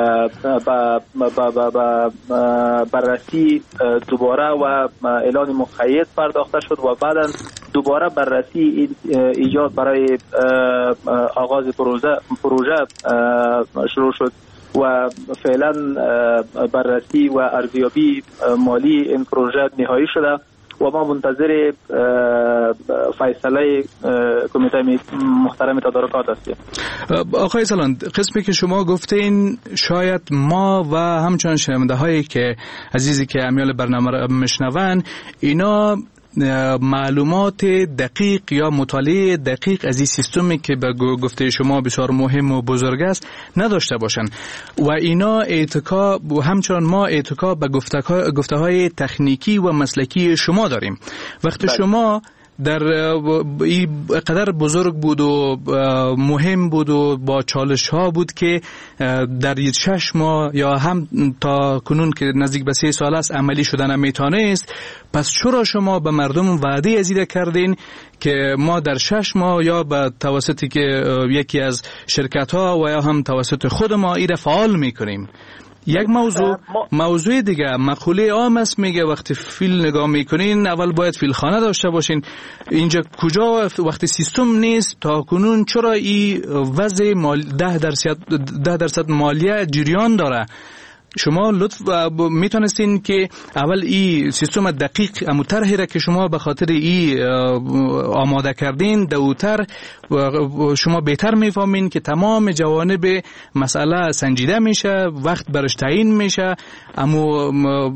بررسی دوباره و اعلان مقید پرداخته شد و بعدا دوباره بررسی این ایجاد برای آغاز پروژه پروژه شروع شد و فعلا بررسی و ارزیابی مالی این پروژه نهایی شده و ما منتظر فیصله کمیته محترم تدارکات هستیم. آقای زلاند، قسمی که شما گفتین شاید ما و همچنان شنونده هایی که عزیزی که امیال برنامه را میشنون اینا معلومات دقیق یا مطالعه دقیق از این سیستمی که به گفته شما بسیار مهم و بزرگ است نداشته باشند و اینا اتکا و همچنان ما اتکا به گفته های تکنیکی و مسلکی شما داریم. وقتی شما در این قدر بزرگ بود و مهم بود و با چالش ها بود که در شش ماه یا هم تا کنون که نزدیک به سه سال است عملی شدن نمیتونه است. پس چرا شما به مردم وعده ازیده کردین که ما در شش ماه یا به توسطی که یکی از شرکت ها و یا هم توسط خود ما ایره فعال میکنیم؟ یک موضوع موضوع دیگه مقوله عام است، میگه وقتی فیل نگاه میکنین اول باید فیل خانه داشته باشین. اینجا کجا وقتی سیستم نیست تا کنون چرا این وضع مال ده درصد ده درصد مالیه جریان داره؟ شما لطف میتونستین که اول این سیستم دقیق امو طرحی را که شما به خاطر این آماده کردین دوتر شما بهتر میفهمین که تمام جوانب مسئله سنجیده میشه، وقت برش تعیین میشه، امو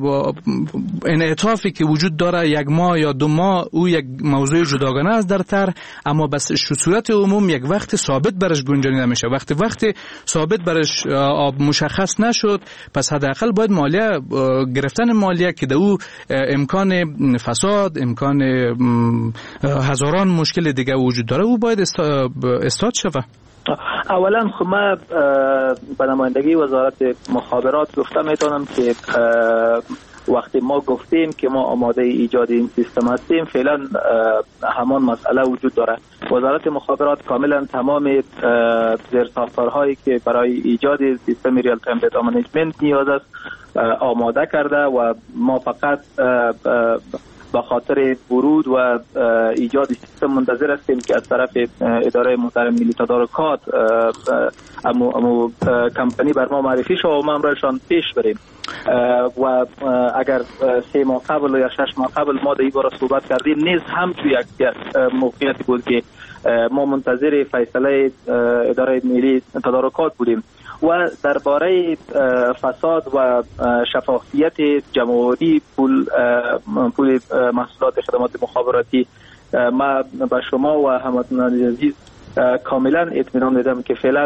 انعطافی که وجود داره یک ماه یا دو ماه او یک موضوع جداگانه است در طرح، اما بس صورت عموم یک وقت ثابت برش گنجانیده میشه. وقتی وقت ثابت برش مشخص نشد پس حداقل باید مالیه گرفتن مالیه که دو امکان فساد، امکان هزاران مشکل دیگه وجود داره او باید استاد شود. اولا خب من به نمایندگی وزارت مخابرات گفتم میتونم که وقتی ما گفتیم که ما آماده ایجاد این سیستم هستیم فعلا همان مسئله وجود داره. وزارت مخابرات کاملا تمام زیرساختارهایی که برای ایجاد سیستم ریال تایم دیتا منیجمنت نیاز است آماده کرده و ما فقط به خاطر ورود و ایجاد سیستم منتظر هستیم که از طرف اداره محترم ملی تدارکات امو, امو کمپانی بر ما معرفی شد و ما امرایشان پیش بریم و اگر سه ماه قبل یا شش ماه قبل ما در این باره صحبت کردیم نیز هم توی یک موقعیتی بود که ما منتظر فیصله اداره ملی تدارکات بودیم و درباره فساد و شفافیت جمع‌آوری پول پول محصولات خدمات مخابراتی ما به شما و هموطنان عزیز کاملا اطمینان میدم که فعلا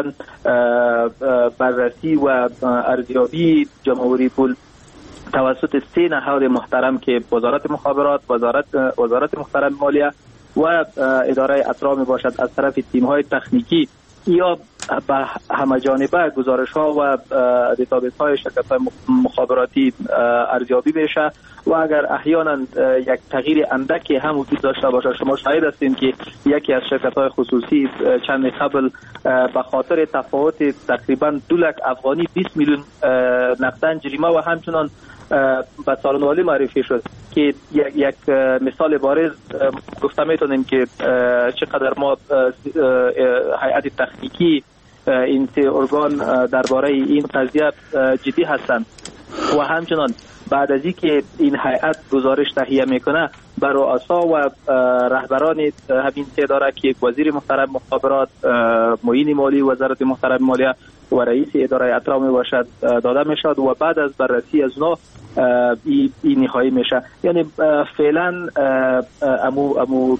بررسی و ارزیابی جمع‌آوری پول توسط سه نهاد محترم که وزارت مخابرات، وزارت وزارت محترم مالیه و اداره اطراع می باشد از طرف تیم‌های تکنیکی یا به همه جانبه گزارش ها و دیتابیس های شرکت های مخابراتی ارزیابی بشه و اگر احیانا یک تغییر اندکی هم وجود داشته باشه، شما شاهد هستین که یکی از شرکت های خصوصی چند قبل به خاطر تفاوت تقریبا دو لک افغانی بیست میلیون نقدن جریمه و همچنان به سالن والی معرفی شد که یک مثال بارز گفته میتونیم که چقدر ما هیئت تکنیکی این سه ارگان درباره این قضیه جدی هستند و همچنان بعد از اینکه این هیئت گزارش تهیه میکنه بر رؤسا و رهبران همین سه اداره که وزیر محترم مخابرات، معین مالی وزارت محترم مالیه و رئیس اداره اطراع می باشد داده میشد و بعد از بررسی از نو این نهایی میشه. یعنی فعلا امو امو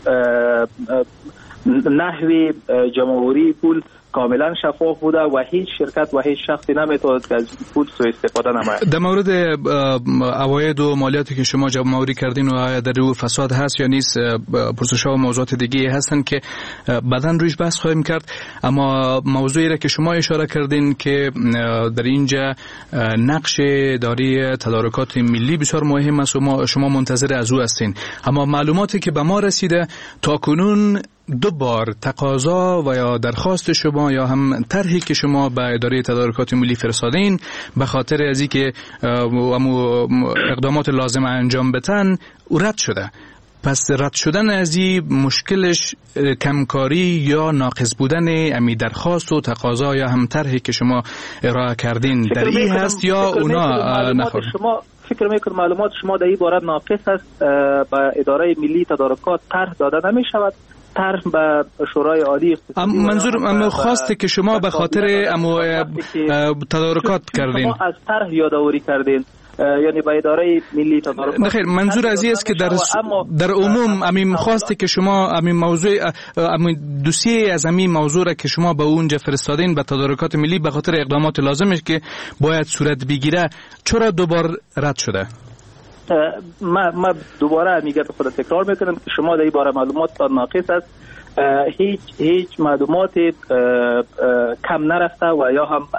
نحوی جمع‌آوری پول کاملا شفاف بوده و هیچ شرکت و هیچ شخصی نمیتواند که از پول سوء استفاده نماید. در مورد عواید و مالیاتی که شما جمع‌آوری کردین و در رو فساد هست یا نیست پرسش‌ها و موضوعات دیگه هستن که بعداً رویش بحث خواهیم کرد، اما موضوعی را که شما اشاره کردین که در اینجا نقش اداره تدارکات ملی بسیار مهم است و شما منتظر از او هستین، اما معلوماتی که به ما رسیده تا کنون دو بار تقاضا و یا درخواست شما یا هم طرحی که شما به اداره تدارکات ملی فرستادین به خاطر از اینکه اقدامات لازم انجام بدن رد شده. پس رد شدن از این مشکلش کمکاری یا ناقص بودن امی درخواست و تقاضا یا هم طرحی که شما ارائه کردین در این هست یا اونا نخور؟ شما فکر میکنم معلومات شما در این باره ناقص است. به اداره ملی تدارکات طرح داده نمی شود، طرح به شورای عالی. منظور خواسته که شما به خاطر امو تدارکات کردین، شما از طرح یادآوری کردین، یعنی به اداره ملی تدارکات. نخیر، منظور از این است که در در عموم امین خواسته که شما امین موضوع امین دوسیه از امین موضوع را که شما به اونجا فرستادین به تدارکات ملی به خاطر اقدامات لازمش که باید صورت بگیره چرا دوبار رد شده؟ ما ما دوباره میگه خود تکرار میکنم که شما در این باره معلومات ناقص است. هیچ هیچ معلومات کم نرفته و یا هم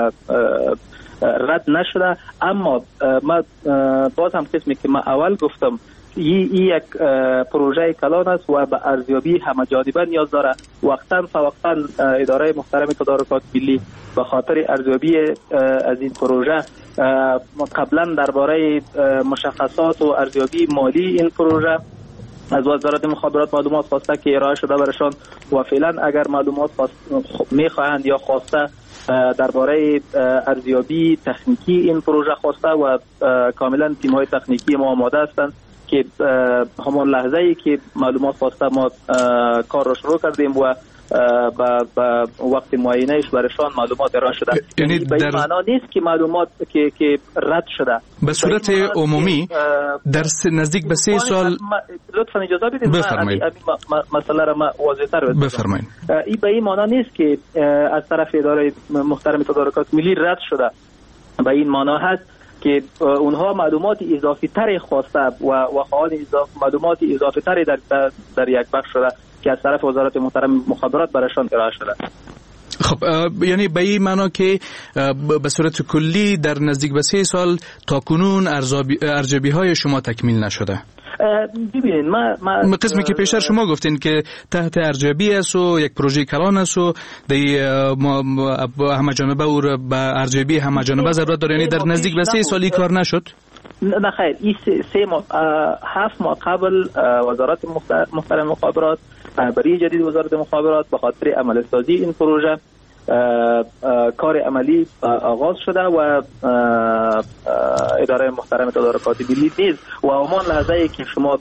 رد نشده. اما ما باز هم قسمی که ما اول گفتم این یک پروژه کلان است و به ارزیابی همه جانبه نیاز داره. وقتا فوقتا اداره محترم تدارکات ملی به خاطر ارزیابی از این پروژه قبلا درباره مشخصات و ارزیابی مالی این پروژه از وزارت مخابرات معلومات خواسته که ارائه شده برشان و فعلا اگر معلومات میخواهند یا خواسته درباره ارزیابی تکنیکی این پروژه خواسته و کاملا تیم‌های تکنیکی ما آماده هستند که همان لحظه ای که معلومات خواسته ما کار را شروع کردیم و با وقت معینهش برشان معلومات ارائه شده. یعنی به این معنا نیست که معلومات که که رد شده. به صورت عمومی در نزدیک به سه سال لطفا اجازه بدید بفرمایید مسئله را ما واضح‌تر بکنم. بفرمایید. این به این معنا نیست که از طرف اداره محترم تدارکات ملی رد شده. به این معنا هست که اونها معلومات اضافی تری خواسته و و خواهان معلومات اضافی تری در در یک بخش شده که از طرف وزارت محترم مخابرات برایشان ارائه شده. خب یعنی به این معنا که به صورت کلی در نزدیک به سه سال تا کنون ارزیابی های شما تکمیل نشده. ببینید ما ما قسمی که پیشتر شما گفتین که تحت ارزیابی است و یک پروژه کلان است و در همه جانبه و به ارزیابی همه جانبه ضرورت داره. یعنی در نزدیک به سه سالی کار نشد؟ نه خیر، این سه ماه هفت ماه قبل وزارت محترم مخابرات برای جدید وزارت مخابرات به خاطر عمل سازی این پروژه کار عملی آغاز شده و اداره محترم تدارکات ملی نیز و همان لحظه ای که شما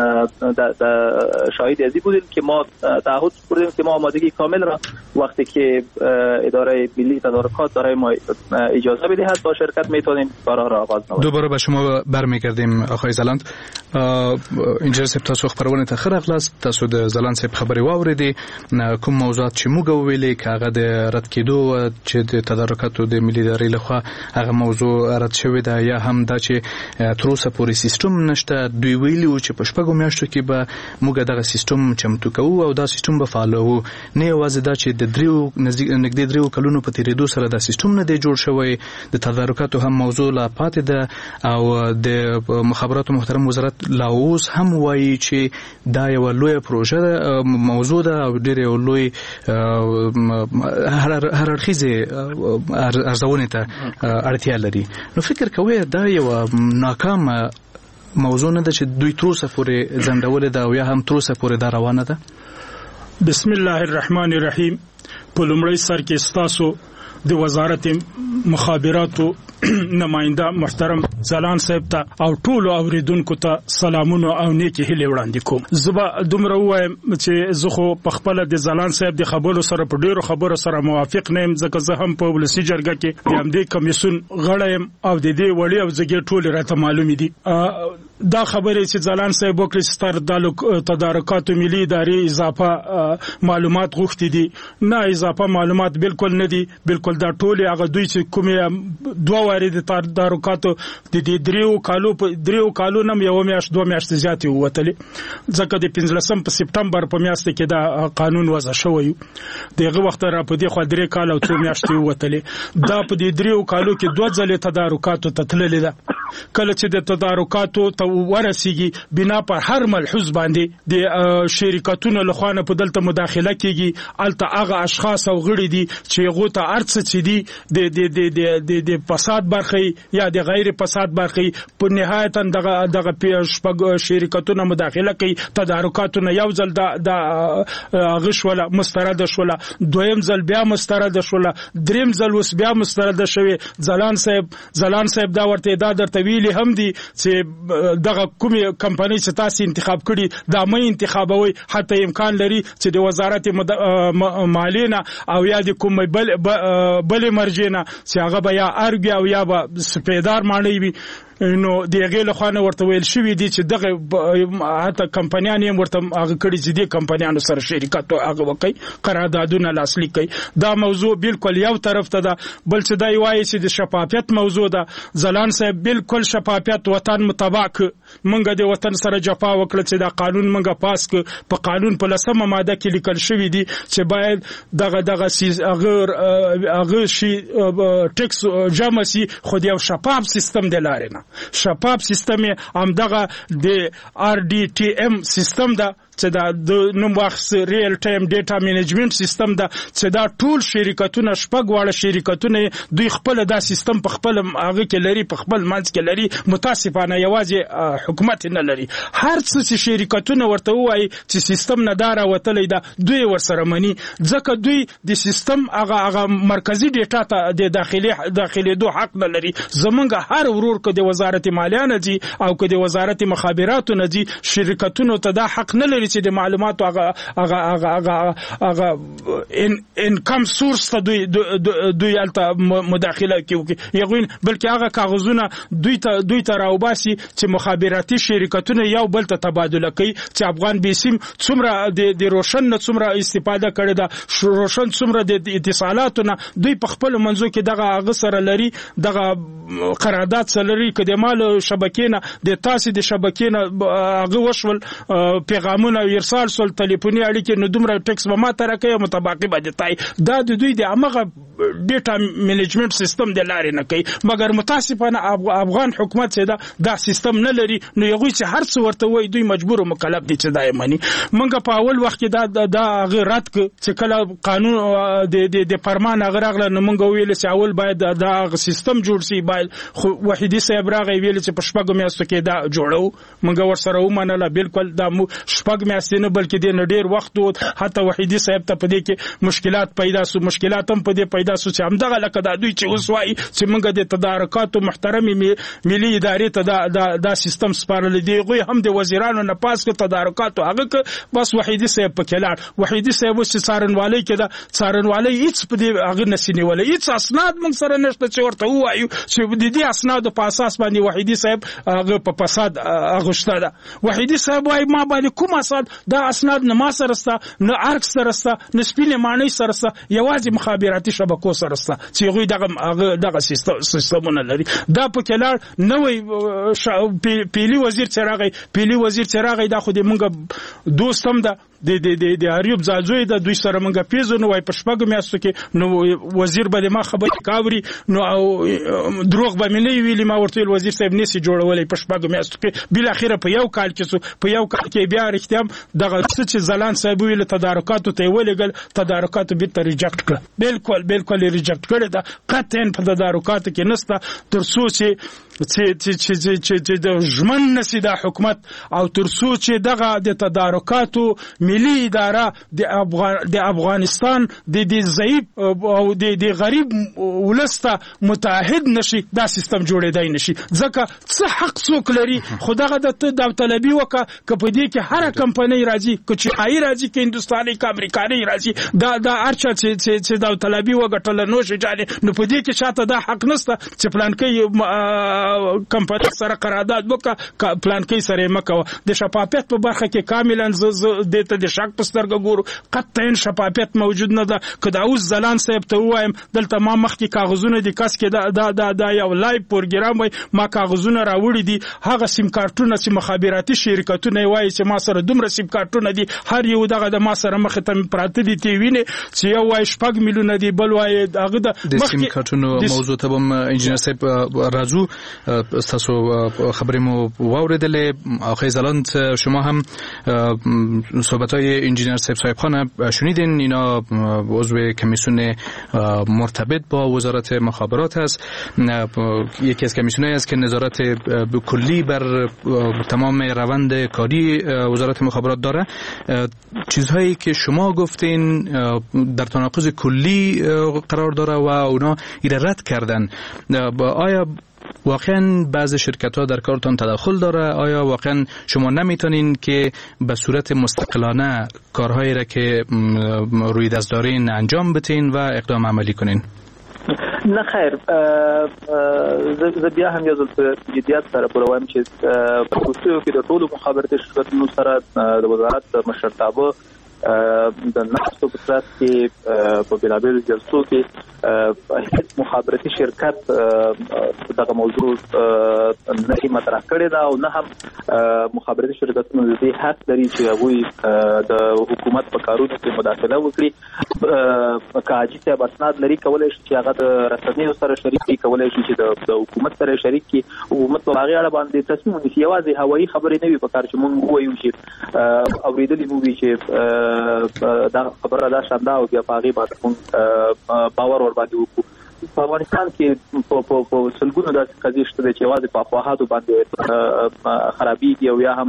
شاهد ازی بودید که ما تعهد کردیم که ما آمادگی کامل را وقتی که اداره ملی تدارکات داره ما اجازه بدهد با شرکت میتونیم کارها را آغاز نماییم. دوباره به شما برمیگردیم آقای زلند. اینجا سب تاسو خبرونه تاخر اخلاص تاسو د زلند سب خبري واوریدي کوم موضوعات چې موږ ویلې کاغه د رد کېدو چې د تدارکاتو د ملي ادارې لخوا هغه موضوع رد شوی ده یا هم دا چې تر اوسه پورې سیستم نشته. دوی ویلي و چې په شپږو میاشتو کې به موږ دغه سیستم چمتو کوو او دا سیستم به فعالوو. نه یوازې دا چې د دریو نږدې دریو کلونو په تیریدو سره دا سیستم نه دی جوړ شوی، د تدارکاتو هم موضوع لا پاتې ده او د مخابراتو محترم وزارت لا اوس هم وایي چې دا یو لوی پروژه ده موضوع ده او ډېر یو لوی هر اړخیزه ارزونه ته اړتیا لري. نو فکر کوئ دا یو ناکام موضوع نه ده چې دوی تر اوسه پورې ځنډولې ده او یا هم تر اوسه پورې دا روانه ده؟ بسم الله الرحمن الرحیم. په لومړي سر کې ستاسو د وزارت مخابراتو نماینده محترم زلان صاحب ته او ټول اوریدونکو ته سلامونه او نیکی هیله وړاندې کوم. زبا دومره وایم چې زه خو په خپل د زلان صاحب د خبرو سره په ډیرو خبرو سره موافق نه یم، ځکه زه هم په ولسی جرګه کې د همدې کمیسیون غړی یم او د دې وړي او زګي ټول راته معلوم دي. دا خبره چې زلان صاحب وکړي ستر د تدارکاتو ملي ادارې اضافه معلومات غوښتي دي، نه اضافه معلومات بالکل نه دي. بالکل دا ټول هغه دوی چې کومه دوه واري د تدارکاتو د دې دریو کالو په دریو کالو نم یو میاشت دوه میاشتې زیاتې ووتلې، ځکه د پنځلسم په سپټمبر په میاشت کې دا قانون وضع شوی. دغه وخت را په دې خو درې کال او څو میاشتې ووتلې. دا په دې دریو کالو کې دوه ځلې تدارکاتو ته تللې ده. کله چې د تدارکاتو ته ورسیږي بنا پر هر ملحوظ باندې د شرکتونو لخوا نه په دلته مداخله کیږي، الته هغه اشخاص او غړي دي چې هغه ته ارڅ چې دي د د د د فساد برخي یا د غیر فساد برخي په نهایت دغه دغه شپږ شرکتونو مداخله کوي. تدارکاتو نه یو ځل د غش ولا مسترد شولا، دویم ځل بیا مسترد شولا، دریم ځل وس بیا مسترد شوی. زلان صاحب زلان صاحب دا ورته دا درته ویلي هم دي چې دغه کومه کمپنی چې تاسو انتخاب کړي دا مې انتخابوي، حتی امکان لري چې د وزارت مالیه او یا د کومه بل بل مرجینه چې هغه بیا ارګ او یا سپیدار معنی وي. نو دغه له خوانه ورته ویل شوې دي چې دغه حتی کمپنیان یې ورته هغه کړي چې د کمپنیانو سره شریکت هغه وکړي قراردادونه لاسلیک کړي. دا موضوع بالکل یو طرف ته ده. بل څه دا وایي چې د شفافیت موضوع ده. ځلان صاحب بالکل شفافیت وطن مطابق منګه د وطن سره جفا وکړه چې دا قانون منګه پاس ک په قانون په لسمه ماده کې لیکل شوی دی چې باید دغه دغه سیز اگر اگر شي ټیکس جمع سي خو یو شفاف سیستم د لارې نه. شفاف سیستم هم دغه د آر ډي ټي ام سیستم ده چې دا د نوم واخص ریل ټایم ډیټا منیجمنت سیستم ده چې دا ټول شرکتونه شپږ واړه شرکتونه دوی خپل دا سیستم په خپل هغه کې لري په خپل منځ کې لري. متاسفانه یوازې حکومت نه لري. هر څه چې شرکتونه ورته وایي چې سیستم نه دارا وتلی دا دوی ورسره مني ځکه دوی د سیستم هغه هغه مرکزی ډیټا ته د داخلي داخلي دوه حق نه لري. زمونږ هر ورور که د وزارت مالیه نه دي او که د وزارت مخابراتو نه دي شرکتونو ته دا حق نه لري چې د معلوماتو هغه هغه هغه هغه ان انکم سورس ته دوی دوی الته مداخله کوي یغوین بلکې هغه کاغذونه دوی ته دوی ته راوباسي چې مخابراتي شرکتونه یو بل ته تبادله کوي چې افغان بیسیم څومره د روشن نه څومره استفاده کړي دا روشن څومره د اتصالاتو نه دوی په خپل منځو کې دغه هغه سره لري دغه قرارداد سره لري که د مال شبکې نه د تاسو د شبکې نه هغه وشول پیغامونه ارسال سول ټلیفوني اړیکې نو دومره ټیکس به ما ته راکوي مطابقي باندې تای دا د دوی د هغه ډیټا منیجمنت سیستم د لارې نه کوي. مګر متاسفانه افغان حکومت چې دا دا سیستم نه لري نو یغوی چې هر څه ورته وای دوی مجبور او مکلف دي چې دا یې مني. منګه په اول وخت کې دا دا هغه رات چې کله قانون د د فرمان هغه راغله نو منګه ویل چې اول باید دا سیستم جوړ شي. باید خو وحیدی صاحب راغی ویل چې په شپږ میاشتو کې دا جوړو منګه ورسره ومنله بالکل دا شپږ میاشتې نه بلکې د ډیر وخت و حتی وحیدی صاحب ته په دې کې مشکلات پیدا سو مشکلات هم په دې پیدا سو چې همدغه لکه دا دوی چې اوس وایي چې موږ د تدارکاتو محترمي ملي ادارې ته دا دا, دا سیستم سپارل دی غوي هم د وزیرانو نه پاس کو تدارکاتو هغه بس وحیدی صاحب په کلار وحیدی صاحب چې څارنوالي کې دا څارنوالي هیڅ په دې هغه نسینی ولا هیڅ اسناد موږ سره نشته چې ورته وایو چې د دې اسناد په اساس باندې وحیدی صاحب هغه په فساد اغشته ده. وحیدی صاحب وايي ما باندې کوم اسناد دا اسناد نه ما سره ستا نه ارک سره ستا نه سپینه معنی سره ستا یوازې مخابراتي شبکو سره ستا چې غوي دغه دغه سیستمونه لري. دا په کلار نوې پیلی وزیر چراغی پیلی وزیر چراغی دا خو دې مونږ دوستم ده د د د د اریوب زازوی د دوی سره مونږه پیژو نو وای په شپږ میاشتو کې نو وزیر به ما خبرې کاوري نو او دروغ به مې نه ویلي ما ورته وزیر صاحب نسی جوړولې په شپږ میاشتو کې بل اخیره په یو کال کې په یو کال کې بیا رښتیا دغه څه چې زلان صاحب ویل تدارکاتو ته ولېګل تدارکاتو به ته ریجکټ کړ بالکل بالکل ریجکټ کړ دا قطعا په تدارکاتو کې نسته تر څو چې چې چې چې د ژمن نسی د حکومت او تر څو چې دغه د تدارکاتو ملي اداره د افغان د افغانستان د د ضعیف او د د غریب ولسته متحد نشي دا سیستم جوړېدای نشي ځکه څه حق څوک لري خدغه د داوطلبي وکه کپه دې کې هر کمپنۍ راځي چې آی راځي کې هندستاني کا امریکایي راځي دا دا ارچا چې چې داوطلبي وګټل نو شي جاري نو په دې کې شاته دا حق نشته چې پلان کې کمپنی سره قرارداد وکړه پلان کې سره مکو د شفافیت په برخه کې کاملا د ته د شک پسترګ ګورو قطعا شفافیت موجود نه ده. کدا اوس زلان صاحب ته وایم دلته ما مخکې کاغذونه د کس کې دا دا دا یو لایو پروګرام وای ما کاغذونه راوړي دي هغه سیم کارتونه چې مخابراتي شرکتونه وایي چې ما سره دومره سیم کارتونه دي هر یو دغه د ما سره مخ ته پراته دي تی ویني چې یو وای شپږ میلیونه دی بل وای هغه د سیم کارتونو موضوع ته هم انجنیر صاحب راځو تاسو خبرې مو واوریدلې آقای زلاند شما هم صحبت‌های انجینر صاحب صاحب خان شنیدین اینا عضو کمیسیون مرتبط با وزارت مخابرات است یکی از کمیسیون‌هایی است که نظارت کلی بر تمام روند کاری وزارت مخابرات داره چیزهایی که شما گفتین در تناقض کلی قرار داره و اونا ایره رد کردن آیا واقعا بعضی شرکت ها در کارتون تداخل داره آیا واقعا شما نمیتونین که به صورت مستقلانه کارهایی را که روی دست دارین انجام بتین و اقدام عملی کنین نه خیر، زه بیا هم یو ځل په جدیت سره پروایم چې په کوڅو کې د ټولو مخابراتي شرکتونو سره د وزارت د مشرتابه د ناستو په ترڅ کې په بېلابېلو جلسو کې هیڅ مخابراتي شرکت دغه موضوع نه یې مطرح کړې ده او نه هم مخابراتي شرکتونو د دې حق لري چې هغوی د حکومت په کارونو کې مداخله وکړي. که حاجي صاحب اسناد لري کولی شي چې هغه د رسنیو سره شریک کړي، کولی شي چې د حکومت سره شریک کړي، حکومت په هغې اړه باندې تصمیم ونیسي. یوازې هوایي خبرې نه وي په کار چې موږ ووایو چې اورېدلي مو وي چې دا خبره دا شانده او بیا په هغې باندې موږ باور ور باندې وکړو. په افغانستان کې په سلګونو داسې قضیې شته چې یوازې په افواهاتو باندې خرابېږي او یا هم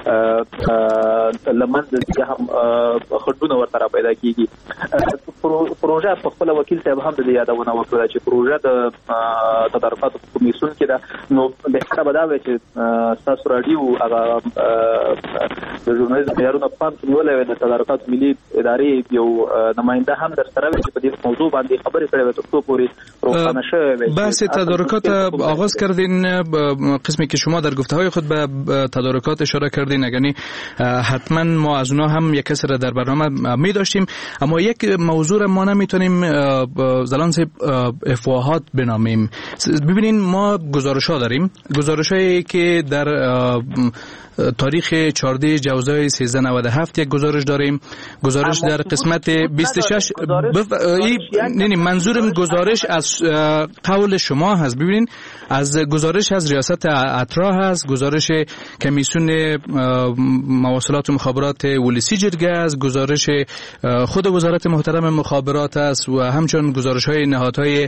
له منځه ځي، هم خنډونه ورته را پیدا کېږي. پروژه په خپله وکیل صاحب هم د دې یادونه وکړه چې پروژه د تدارکاتو په کمیسیون کې ده، نو بهتره به دا وي چې ستاسو راډیو هغه د ژورنالیزم معیارونه په پام کې نیولی وي، د تدارکاتو ملي ادارې یو نماینده هم در سره وي چې په دې موضوع باندې خبرې کړې وي تر څو پورې بحث تدارکات آغاز کردین. قسمی که شما در گفته های خود به تدارکات اشاره کردین، یعنی حتما ما از اونها هم یک کس را در برنامه می داشتیم، اما یک موضوع را ما نمیتونیم زلان صاحب افواهات بنامیم. ببینین ما گزارش ها داریم، گزارش هایی که در تاریخ چهارده جوزای سیزده نود و هفت یک گزارش داریم، گزارش در قسمت بیست و شش بف... ای... منظورم گزارش از قول شما هست. ببینین از گزارش از ریاست اترا هست، گزارش کمیسیون مواصلات و مخابرات ولسی جرگه است، گزارش خود وزارت محترم مخابرات است و همچنین گزارش های نهادهای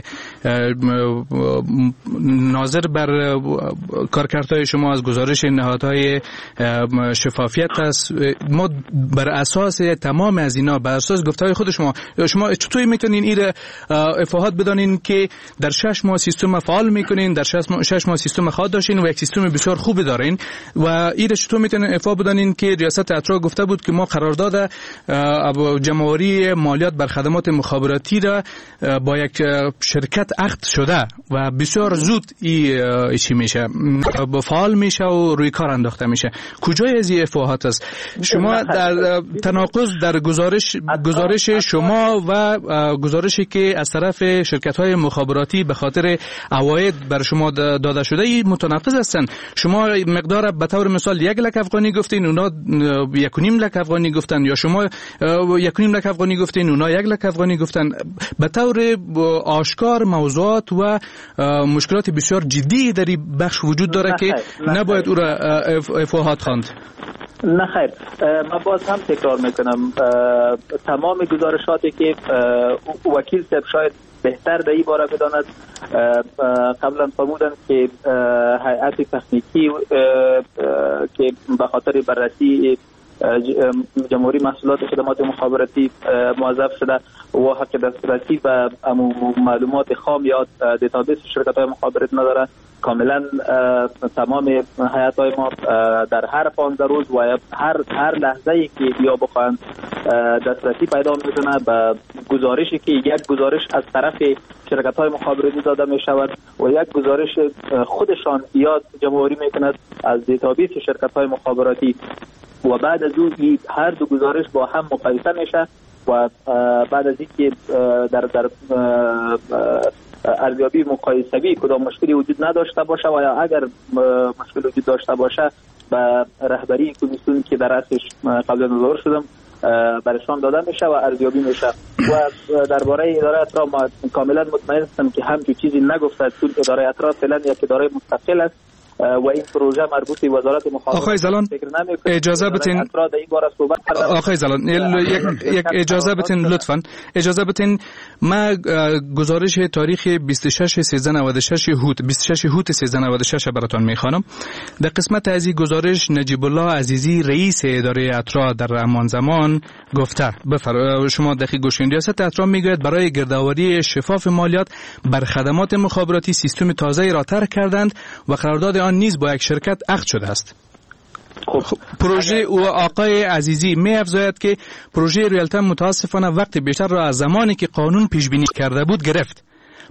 ناظر بر کارکردهای شما از گزارش نهادهای شفافیت است. ما بر اساس تمام از اینا، بر اساس گفتهای خود شما، شما چطوری میتونین این افاهات بدانین که در شش ماه سیستم فعال میکنین، در شش ماه سیستم خواهد داشتین و یک سیستم بسیار خوب دارین و این چطور میتونین افاده بدانین که ریاست اترا گفته بود که ما قرارداد جمع‌آوری مالیات بر خدمات مخابراتی را با یک شرکت عقد شده و بسیار زود این چی میشه فعال میشه و روی کار انداخته میشه. کجای از این افاهات است؟ شما در تناقض در گزارش گزارش شما و گزارشی که از طرف شرکت‌های مخابراتی به خاطر عواید بر شما داده شده این متناقض هستند. شما مقدار به طور مثال یک لک افغانی گفتین، اونا یک و نیم لک افغانی گفتن، یا شما یک و نیم لک افغانی گفتین، اونا یک لک افغانی گفتن. به طور آشکار موضوعات و مشکلات بسیار جدی در این بخش وجود داره که نباید او را افاهات خواند. نه خیر، من باز هم تکرار میکنم تمام گزارشاتی که وکیل صاحب شاید بهتر در این باره بداند، قبلا فرمودند که هیئت تکنیکی که به خاطر بررسی جمهوری محصولات خدمات مخابراتی موظف شده و حق دسترسی به معلومات خام یا دیتابیس شرکت‌های مخابراتی نداره. کاملا تمام هیئت‌های ما در هر پانزده روز و هر هر لحظه‌ای که یا بخواهند دسترسی پیدا می‌کنه به گزارشی که یک گزارش از طرف شرکت‌های مخابراتی داده می‌شود و یک گزارش خودشان یا جمع‌آوری می‌کند از دیتابیس شرکت‌های مخابراتی و بعد از اون هر دو گزارش با هم مقایسه میشه و بعد از اینکه در در ارزیابی مقایسوی کدام مشکلی وجود نداشته باشه و یا اگر مشکل وجود داشته باشه به رهبری کمیسیون که در رأسش قبلا نظر شدم برشان داده میشه و ارزیابی میشه. و درباره اداره اترا ما کاملا مطمئن هستم که همچین چیزی نگفته، چون اداره اترا فعلا یک اداره مستقل است و این پروژه مربوط به وزارت مخابرات. آقای زلان اجازه بدین آقای زلان یک اجازه بدین لطفاً اجازه بدین ما گزارش تاریخ بیست و شش سیزده نود و شش هوت بیست و شش هوت سیزده نود و شش براتون میخوانم. در قسمت از این گزارش نجیب الله عزیزی رئیس اداره اترا در همان زمان گفته، بفر شما دقیق گوش کنید، ریاست اترا میگوید برای گردآوری شفاف مالیات بر خدمات مخابراتی سیستم تازه‌ای را طرح کردند و قرارداد آن نیز با یک شرکت عقد شده است. خب پروژه او آقای عزیزی می افزاید که پروژه ریالتم متاسفانه وقت بیشتر را از زمانی که قانون پیش بینی کرده بود گرفت.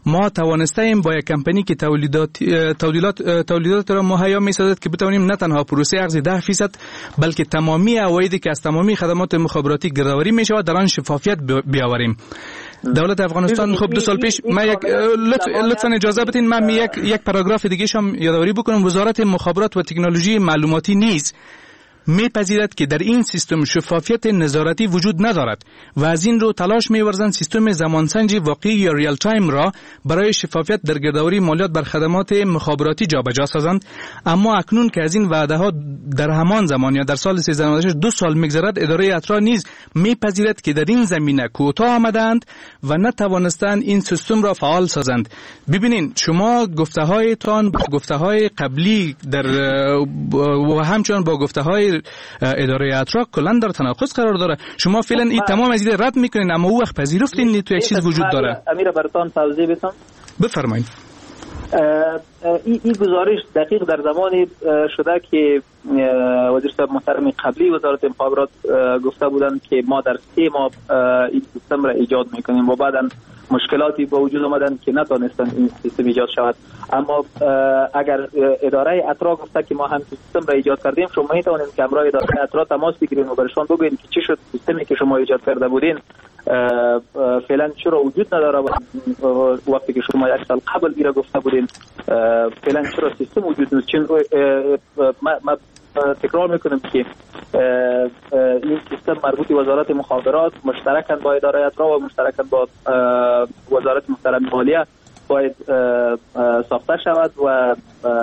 ما توانسته ایم با یک کمپانی که تولیدات تولیدات تولیدات را مهیا می‌سازد که بتوانیم نه تنها پروسه اخذ ده درصد بلکه تمامی عوایدی که از تمامی خدمات مخابراتی گردآوری می‌شود در آن شفافیت بیاوریم. دولت افغانستان خب دو سال پیش ما یک لطفاً اجازه بدین من یک یک پاراگراف دیگه شم یادآوری بکنم. وزارت مخابرات و تکنولوژی معلوماتی نیز میپذیرد که در این سیستم شفافیت نظارتی وجود ندارد و از این رو تلاش می‌ورزند سیستم زمانسنجی واقعی یا ریال تایم را برای شفافیت در گردآوری مالیات بر خدمات مخابراتی جابجا سازند. اما اکنون که از این وعده ها در همان زمان یا در سال سیزده نود و شش دو سال می‌گذرد، اداره اترا نیز میپذیرد که در این زمینه کوتاه آمدند و نتوانستند این سیستم را فعال سازند. ببینید شما گفته‌هایتان با گفته‌های قبلی در و همچنین با گفته‌های اداره اترا کلا در تناقض قرار داره. شما فعلا این تمام از این رد میکنین اما او وقت پذیرفتین تو یک چیز وجود داره. امیر برتان توضیح بدم. بفرمایید. این این گزارش دقیق در زمانی شده که وزیر صاحب محترم قبلی وزارت مخابرات گفته بودند که ما در سه ماه این سیستم را ایجاد میکنیم و بعداً مشکلاتی با وجود آمدند که نتونستن این سیستم ایجاد شود. اما اگر اداره اترا گفته که ما هم سیستم را ایجاد کردیم، شما میتونید که امروز اداره اترا تماس بگیرید و برشان بگویید که چی شد سیستمی که شما ایجاد کرده بودین فعلا چرا وجود نداره و وقتی که شما یک سال قبل ایرا گفته بودین فعلا چرا سیستم وجود نیست. چون ما تکرار میکنم که این سیستم مربوط به وزارت مخابرات مشترکاً با اداره اترا و مشترکاً با وزارت محترم مالیه باید ساخته شود و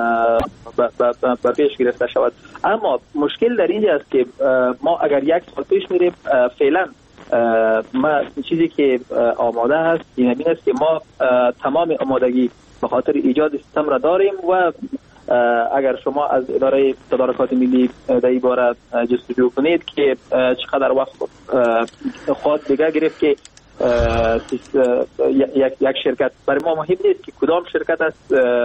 به پیش گرفته شود. اما مشکل در اینجا است که ما اگر یک سال پیش میریم فعلا ما چیزی که آماده هست این است که ما تمام آمادگی به خاطر ایجاد سیستم را داریم و اگر شما از اداره تدارکات ملی در این باره جستجو کنید که چقدر وقت خواهد دیگه گرفت که یک یک شرکت، برای ما مهم نیست که کدام شرکت است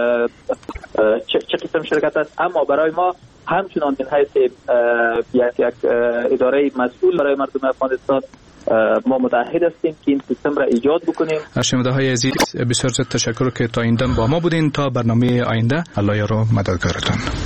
چه قسم شرکت است، اما برای ما همچنان من حیث یک یک اداره مسئول برای مردم افغانستان ما متعهد هستیم که این سیستم را ایجاد بکنیم. شنونده های عزیز بسیار زیاد تشکر که تا این دم با ما بودین. تا برنامه آینده الله یار و مددگارتان.